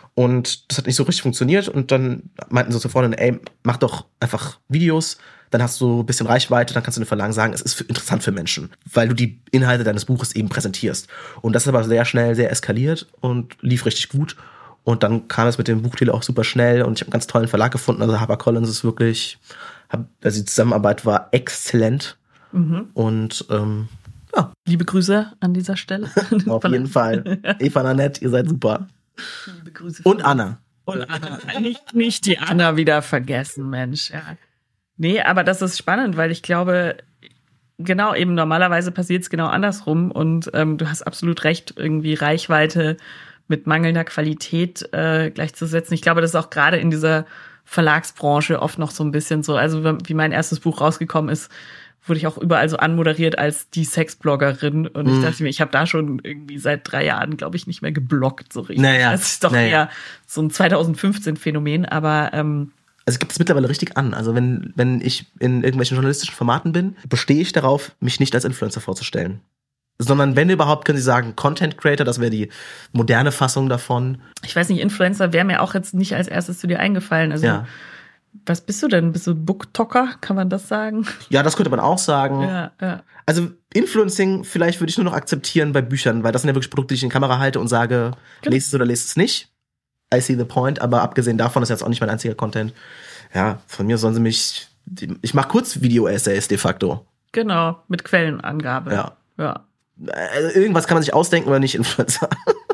C: Und das hat nicht so richtig funktioniert und dann meinten so zu Freunden, ey, mach doch einfach Videos, dann hast du ein bisschen Reichweite, dann kannst du den Verlagen sagen, es ist für, interessant für Menschen, weil du die Inhalte deines Buches eben präsentierst. Und das ist aber sehr schnell sehr eskaliert und lief richtig gut. Und dann kam es mit dem Buchtitel auch super schnell und ich habe einen ganz tollen Verlag gefunden. Also HarperCollins ist wirklich, hab, also die Zusammenarbeit war exzellent.
B: Mhm.
C: Und ähm, ja.
B: Liebe Grüße an dieser Stelle.
C: Auf jeden Fall. Eva Nanette, ihr seid super.
B: Liebe Grüße.
C: Und Anna.
B: Und Anna. Nicht, nicht die Anna wieder vergessen, Mensch. Ja. Nee, aber das ist spannend, weil ich glaube, genau, eben normalerweise passiert es genau andersrum und ähm, du hast absolut recht, irgendwie Reichweite mit mangelnder Qualität äh, gleichzusetzen. Ich glaube, das ist auch gerade in dieser Verlagsbranche oft noch so ein bisschen so, also wie mein erstes Buch rausgekommen ist, wurde ich auch überall so anmoderiert als die Sexbloggerin und ich dachte mir, ich habe da schon irgendwie seit drei Jahren, glaube ich, nicht mehr gebloggt so richtig.
C: Naja,
B: das ist doch
C: naja.
B: eher so ein zwanzig fünfzehn Phänomen, aber ähm,
C: also es gibt es mittlerweile richtig an. Also wenn, wenn ich in irgendwelchen journalistischen Formaten bin, bestehe ich darauf, mich nicht als Influencer vorzustellen. Sondern wenn überhaupt, können Sie sagen, Content Creator, das wäre die moderne Fassung davon.
B: Ich weiß nicht, Influencer wäre mir auch jetzt nicht als erstes zu dir eingefallen. Also
C: ja.
B: Was bist du denn? Bist du Booktalker? Kann man das sagen?
C: Ja, das könnte man auch sagen.
B: Ja, ja.
C: Also Influencing vielleicht würde ich nur noch akzeptieren bei Büchern, weil das sind ja wirklich Produkte, die ich in die Kamera halte und sage, genau. Lest es oder lest es nicht. I see the point, aber abgesehen davon ist jetzt auch nicht mein einziger Content. Ja, von mir sollen sie mich, ich mache Kurzvideo-Essays de facto.
B: Genau, mit Quellenangabe.
C: Ja.
B: Ja.
C: Also irgendwas kann man sich ausdenken oder nicht Influencer.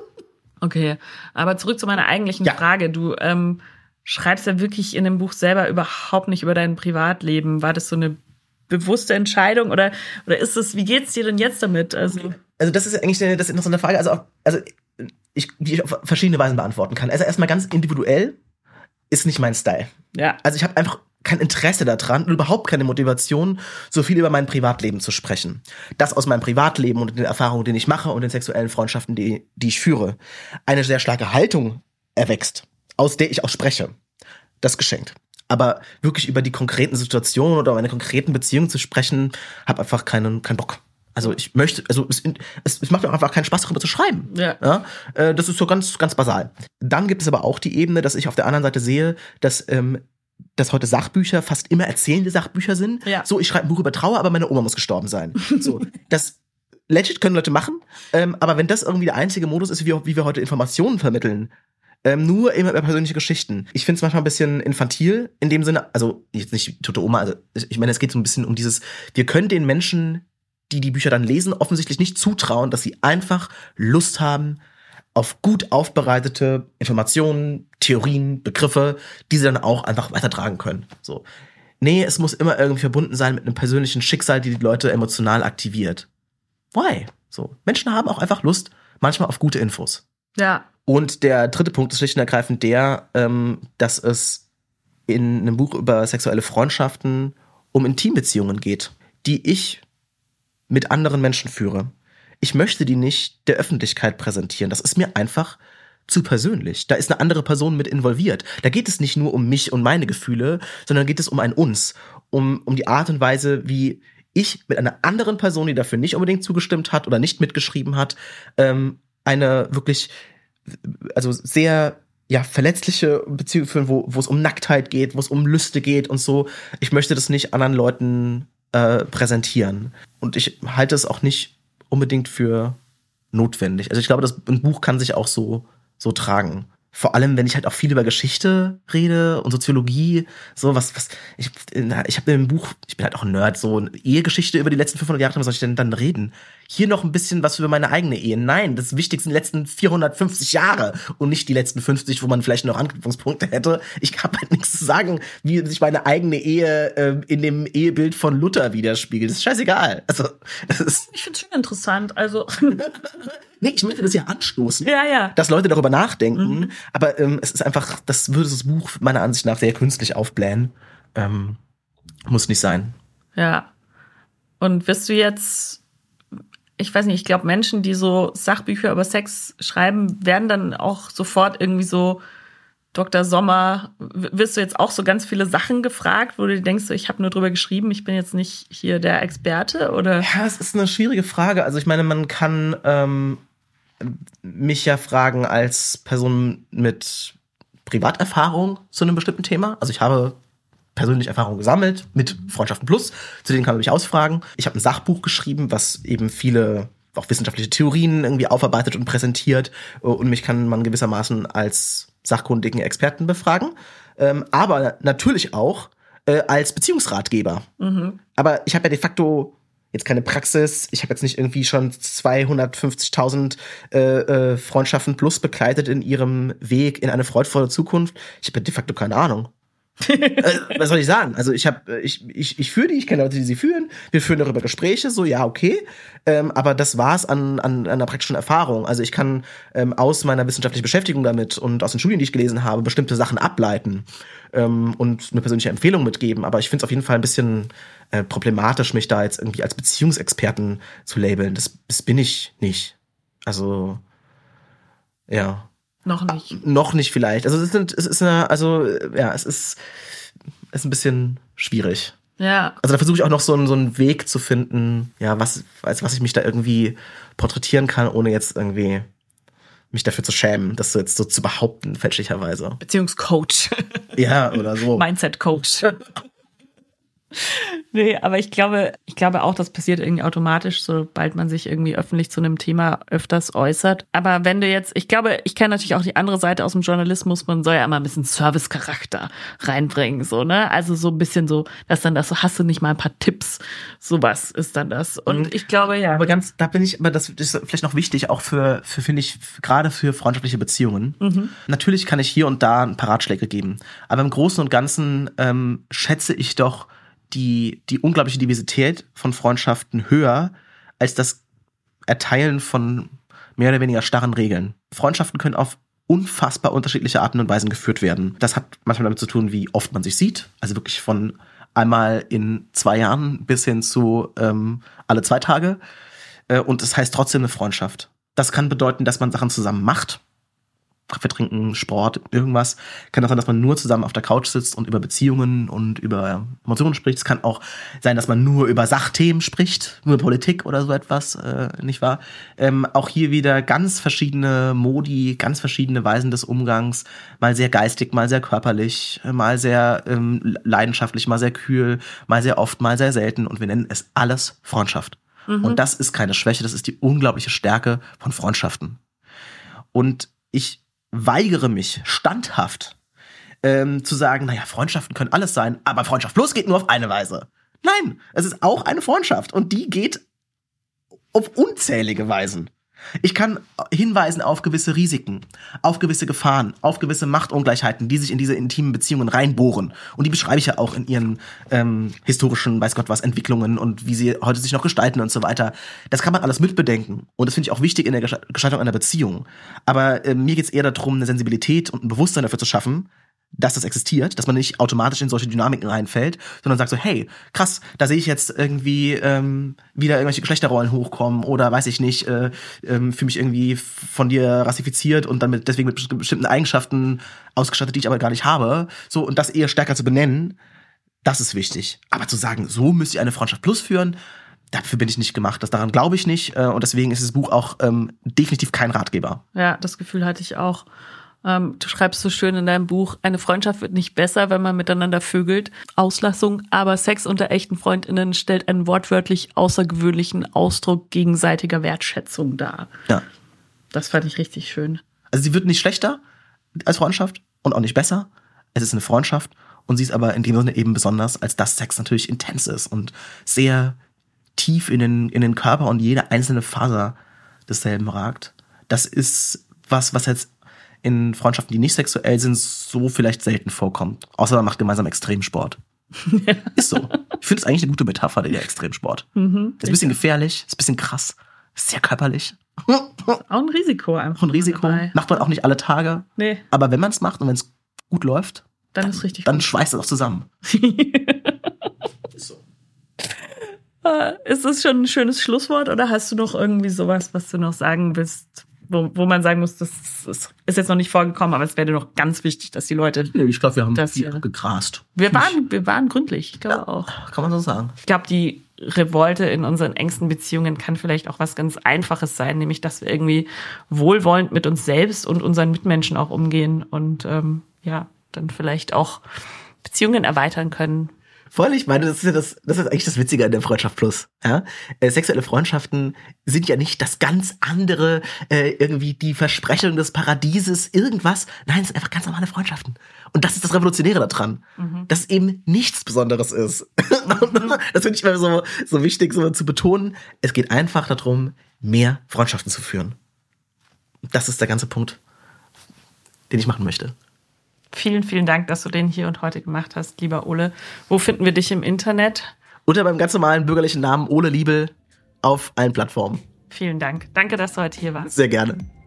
B: Okay, aber zurück zu meiner eigentlichen
C: ja.
B: Frage. Du ähm, schreibst ja wirklich in dem Buch selber überhaupt nicht über dein Privatleben. War das so eine bewusste Entscheidung oder oder ist es, wie geht's dir denn jetzt damit? Also,
C: also das ist eigentlich eine, das ist interessante Frage. Also, auch, also ich, die ich auf verschiedene Weisen beantworten kann. Also erstmal ganz individuell ist nicht mein Style.
B: Ja.
C: Also ich habe einfach kein Interesse daran und überhaupt keine Motivation, so viel über mein Privatleben zu sprechen. Das aus meinem Privatleben und den Erfahrungen, die ich mache und den sexuellen Freundschaften, die, die ich führe, eine sehr starke Haltung erwächst, aus der ich auch spreche. Das geschenkt. Aber wirklich über die konkreten Situationen oder meine konkreten Beziehungen zu sprechen, habe einfach keinen, keinen Bock. Also ich möchte, also es, es, es macht mir auch einfach keinen Spaß, darüber zu schreiben.
B: Ja.
C: Ja, äh, das ist so ganz, ganz basal. Dann gibt es aber auch die Ebene, dass ich auf der anderen Seite sehe, dass ähm, dass heute Sachbücher fast immer erzählende Sachbücher sind.
B: Ja.
C: So, ich schreibe ein Buch über Trauer, aber meine Oma muss gestorben sein. So, das legit können Leute machen, ähm, aber wenn das irgendwie der einzige Modus ist, wie, wie wir heute Informationen vermitteln, Ähm, nur immer über persönliche Geschichten. Ich finde es manchmal ein bisschen infantil in dem Sinne, also jetzt nicht Tote Oma, also ich meine, es geht so ein bisschen um dieses, wir können den Menschen, die die Bücher dann lesen, offensichtlich nicht zutrauen, dass sie einfach Lust haben auf gut aufbereitete Informationen, Theorien, Begriffe, die sie dann auch einfach weitertragen können. So. Nee, es muss immer irgendwie verbunden sein mit einem persönlichen Schicksal, die die Leute emotional aktiviert. Why? So. Menschen haben auch einfach Lust, manchmal auf gute Infos.
B: Ja.
C: Und der dritte Punkt ist schlicht und ergreifend der, ähm, dass es in einem Buch über sexuelle Freundschaften um Intimbeziehungen geht, die ich mit anderen Menschen führe. Ich möchte die nicht der Öffentlichkeit präsentieren. Das ist mir einfach zu persönlich. Da ist eine andere Person mit involviert. Da geht es nicht nur um mich und meine Gefühle, sondern geht es um ein Uns, um, um die Art und Weise, wie ich mit einer anderen Person, die dafür nicht unbedingt zugestimmt hat oder nicht mitgeschrieben hat, ähm, eine wirklich, also sehr, ja, verletzliche Beziehung führen, wo, wo es um Nacktheit geht, wo es um Lüste geht und so. Ich möchte das nicht anderen Leuten äh, präsentieren. Und ich halte es auch nicht unbedingt für notwendig. Also ich glaube, das ein Buch kann sich auch so, so tragen. Vor allem, wenn ich halt auch viel über Geschichte rede und Soziologie, so was, was, ich, ich habe im Buch, ich bin halt auch ein Nerd, so eine Ehegeschichte über die letzten fünfhundert Jahre, was soll ich denn dann reden? Hier noch ein bisschen was über meine eigene Ehe. Nein, das Wichtigste sind die letzten vierhundertfünfzig Jahre und nicht die letzten fünfzig, wo man vielleicht noch Anknüpfungspunkte hätte. Ich habe halt nichts zu sagen, wie sich meine eigene Ehe äh, in dem Ehebild von Luther widerspiegelt. Das ist scheißegal. Also, das ist
B: ich finde es schon interessant, also...
C: Nee, ich möchte das ja anstoßen,
B: ja, ja.
C: dass Leute darüber nachdenken. Mhm. Aber ähm, es ist einfach, das würde das Buch meiner Ansicht nach sehr künstlich aufblähen. Ähm, muss nicht sein.
B: Ja. Und wirst du jetzt, ich weiß nicht, ich glaube, Menschen, die so Sachbücher über Sex schreiben, werden dann auch sofort irgendwie so Doktor Sommer, wirst du jetzt auch so ganz viele Sachen gefragt, wo du dir denkst, so, ich habe nur drüber geschrieben, ich bin jetzt nicht hier der Experte, oder?
C: Ja, es ist eine schwierige Frage. Also ich meine, man kann ähm, mich ja fragen als Person mit Privaterfahrung zu einem bestimmten Thema. Also ich habe persönlich Erfahrung gesammelt mit Freundschaften Plus, zu denen kann man mich ausfragen. Ich habe ein Sachbuch geschrieben, was eben viele auch wissenschaftliche Theorien irgendwie aufarbeitet und präsentiert, und mich kann man gewissermaßen als sachkundigen Experten befragen, ähm, aber natürlich auch äh, als Beziehungsratgeber. Mhm. Aber ich habe ja de facto jetzt keine Praxis, ich habe jetzt nicht irgendwie schon zweihundertfünfzigtausend äh, äh, Freundschaften plus begleitet in ihrem Weg in eine freudvolle Zukunft. Ich habe ja de facto keine Ahnung. äh, was soll ich sagen? Also ich habe, ich, ich, ich führe die, ich kenne Leute, die sie führen. Wir führen darüber Gespräche, so ja, okay. Ähm, aber das war's an, an, an einer praktischen Erfahrung. Also ich kann ähm, aus meiner wissenschaftlichen Beschäftigung damit und aus den Studien, die ich gelesen habe, bestimmte Sachen ableiten ähm, und eine persönliche Empfehlung mitgeben. Aber ich finde es auf jeden Fall ein bisschen äh, problematisch, mich da jetzt irgendwie als Beziehungsexperten zu labeln. Das, das bin ich nicht. Also, ja.
B: Noch nicht.
C: Ah, noch nicht vielleicht. Also es ist, es ist eine, also ja, es ist, es ist ein bisschen schwierig.
B: Ja.
C: Also da versuche ich auch noch so einen, so einen Weg zu finden, ja, was, als was ich mich da irgendwie porträtieren kann, ohne jetzt irgendwie mich dafür zu schämen, das so jetzt so zu behaupten, fälschlicherweise.
B: Beziehungscoach.
C: Ja, oder so.
B: Mindset-Coach. Nee, aber ich glaube, ich glaube auch, das passiert irgendwie automatisch, sobald man sich irgendwie öffentlich zu einem Thema öfters äußert. Aber wenn du jetzt, ich glaube, ich kenne natürlich auch die andere Seite aus dem Journalismus, man soll ja immer ein bisschen Service-Charakter reinbringen, so, ne? Also so ein bisschen so, dass dann das so, hast du nicht mal ein paar Tipps, sowas ist dann das. Und ich glaube, ja.
C: Aber ganz, da bin ich, aber das ist vielleicht noch wichtig, auch für, für finde ich, gerade für freundschaftliche Beziehungen. Mhm. Natürlich kann ich hier und da ein paar Ratschläge geben. Aber im Großen und Ganzen ähm, schätze ich doch die, die unglaubliche Diversität von Freundschaften höher als das Erteilen von mehr oder weniger starren Regeln. Freundschaften können auf unfassbar unterschiedliche Arten und Weisen geführt werden. Das hat manchmal damit zu tun, wie oft man sich sieht. Also wirklich von einmal in zwei Jahren bis hin zu ähm, alle zwei Tage. Äh, und das heißt trotzdem eine Freundschaft. Das kann bedeuten, dass man Sachen zusammen macht. Kaffee trinken, Sport, irgendwas. Kann auch sein, dass man nur zusammen auf der Couch sitzt und über Beziehungen und über Emotionen spricht. Es kann auch sein, dass man nur über Sachthemen spricht, nur Politik oder so etwas, äh, nicht wahr? Ähm, auch hier wieder ganz verschiedene Modi, ganz verschiedene Weisen des Umgangs. Mal sehr geistig, mal sehr körperlich, mal sehr ähm, leidenschaftlich, mal sehr kühl, mal sehr oft, mal sehr selten. Und wir nennen es alles Freundschaft. Mhm. Und das ist keine Schwäche, das ist die unglaubliche Stärke von Freundschaften. Und ich weigere mich standhaft ähm, zu sagen, naja, Freundschaften können alles sein, aber Freundschaft plus geht nur auf eine Weise. Nein, es ist auch eine Freundschaft und die geht auf unzählige Weisen. Ich kann hinweisen auf gewisse Risiken, auf gewisse Gefahren, auf gewisse Machtungleichheiten, die sich in diese intimen Beziehungen reinbohren. Und die beschreibe ich ja auch in ihren ähm, historischen, weiß Gott was, Entwicklungen und wie sie heute sich noch gestalten und so weiter. Das kann man alles mitbedenken. Und das finde ich auch wichtig in der Gestaltung einer Beziehung. Aber äh, mir geht es eher darum, eine Sensibilität und ein Bewusstsein dafür zu schaffen, dass das existiert, dass man nicht automatisch in solche Dynamiken reinfällt, sondern sagt so, hey, krass, da sehe ich jetzt irgendwie ähm, wieder irgendwelche Geschlechterrollen hochkommen oder weiß ich nicht, äh, ähm, fühle mich irgendwie von dir rassifiziert und dann mit, deswegen mit bestimmten Eigenschaften ausgestattet, die ich aber gar nicht habe. So, und das eher stärker zu benennen, das ist wichtig. Aber zu sagen, so müsst ihr eine Freundschaft plus führen, dafür bin ich nicht gemacht. Das daran glaube ich nicht. Äh, und deswegen ist das Buch auch ähm, definitiv kein Ratgeber.
B: Ja, das Gefühl hatte ich auch. Ähm, du schreibst so schön in deinem Buch, eine Freundschaft wird nicht besser, wenn man miteinander vögelt. Auslassung, aber Sex unter echten FreundInnen stellt einen wortwörtlich außergewöhnlichen Ausdruck gegenseitiger Wertschätzung dar.
C: Ja.
B: Das fand ich richtig schön.
C: Also sie wird nicht schlechter als Freundschaft und auch nicht besser. Es ist eine Freundschaft und sie ist aber in dem Sinne eben besonders, als dass Sex natürlich intens ist und sehr tief in den, in den Körper und jede einzelne Faser desselben ragt. Das ist was, was jetzt in Freundschaften, die nicht sexuell sind, so vielleicht selten vorkommt. Außer man macht gemeinsam Extremsport. Ja. Ist so. Ich finde es eigentlich eine gute Metapher, der Extremsport. Mhm, ist ein bisschen gefährlich, ist ein bisschen krass, ist sehr körperlich.
B: Auch ein Risiko einfach.
C: Auch ein Risiko. Dabei. Macht man auch nicht alle Tage.
B: Nee.
C: Aber wenn man es macht und wenn es gut läuft,
B: dann,
C: dann
B: ist richtig
C: dann
B: gut.
C: schweißt es auch zusammen.
B: Ist so. Ist das schon ein schönes Schlusswort oder hast du noch irgendwie sowas, was du noch sagen willst? Wo, wo man sagen muss, das ist jetzt noch nicht vorgekommen, aber es wäre noch ganz wichtig, dass die Leute...
C: Ich glaube, wir haben
B: das
C: viel gegrast.
B: Wir waren, wir waren gründlich, ich glaube ja, auch.
C: Kann man so sagen.
B: Ich glaube, die Revolte in unseren engsten Beziehungen kann vielleicht auch was ganz Einfaches sein, nämlich, dass wir irgendwie wohlwollend mit uns selbst und unseren Mitmenschen auch umgehen und ähm, ja, dann vielleicht auch Beziehungen erweitern können.
C: Voll, ich meine, das ist ja das, das ist eigentlich das Witzige an der Freundschaft Plus. Ja? Äh, sexuelle Freundschaften sind ja nicht das ganz andere, äh, irgendwie die Versprechung des Paradieses, irgendwas. Nein, es sind einfach ganz normale Freundschaften. Und das ist das Revolutionäre daran, mhm. dass es eben nichts Besonderes ist. Das finde ich immer so, so wichtig, so zu betonen. Es geht einfach darum, mehr Freundschaften zu führen. Das ist der ganze Punkt, den ich machen möchte.
B: Vielen, vielen Dank, dass du den hier und heute gemacht hast, lieber Ole. Wo finden wir dich im Internet?
C: Unter meinem ganz normalen bürgerlichen Namen Ole Liebel auf allen Plattformen.
B: Vielen Dank. Danke, dass du heute hier warst.
C: Sehr gerne.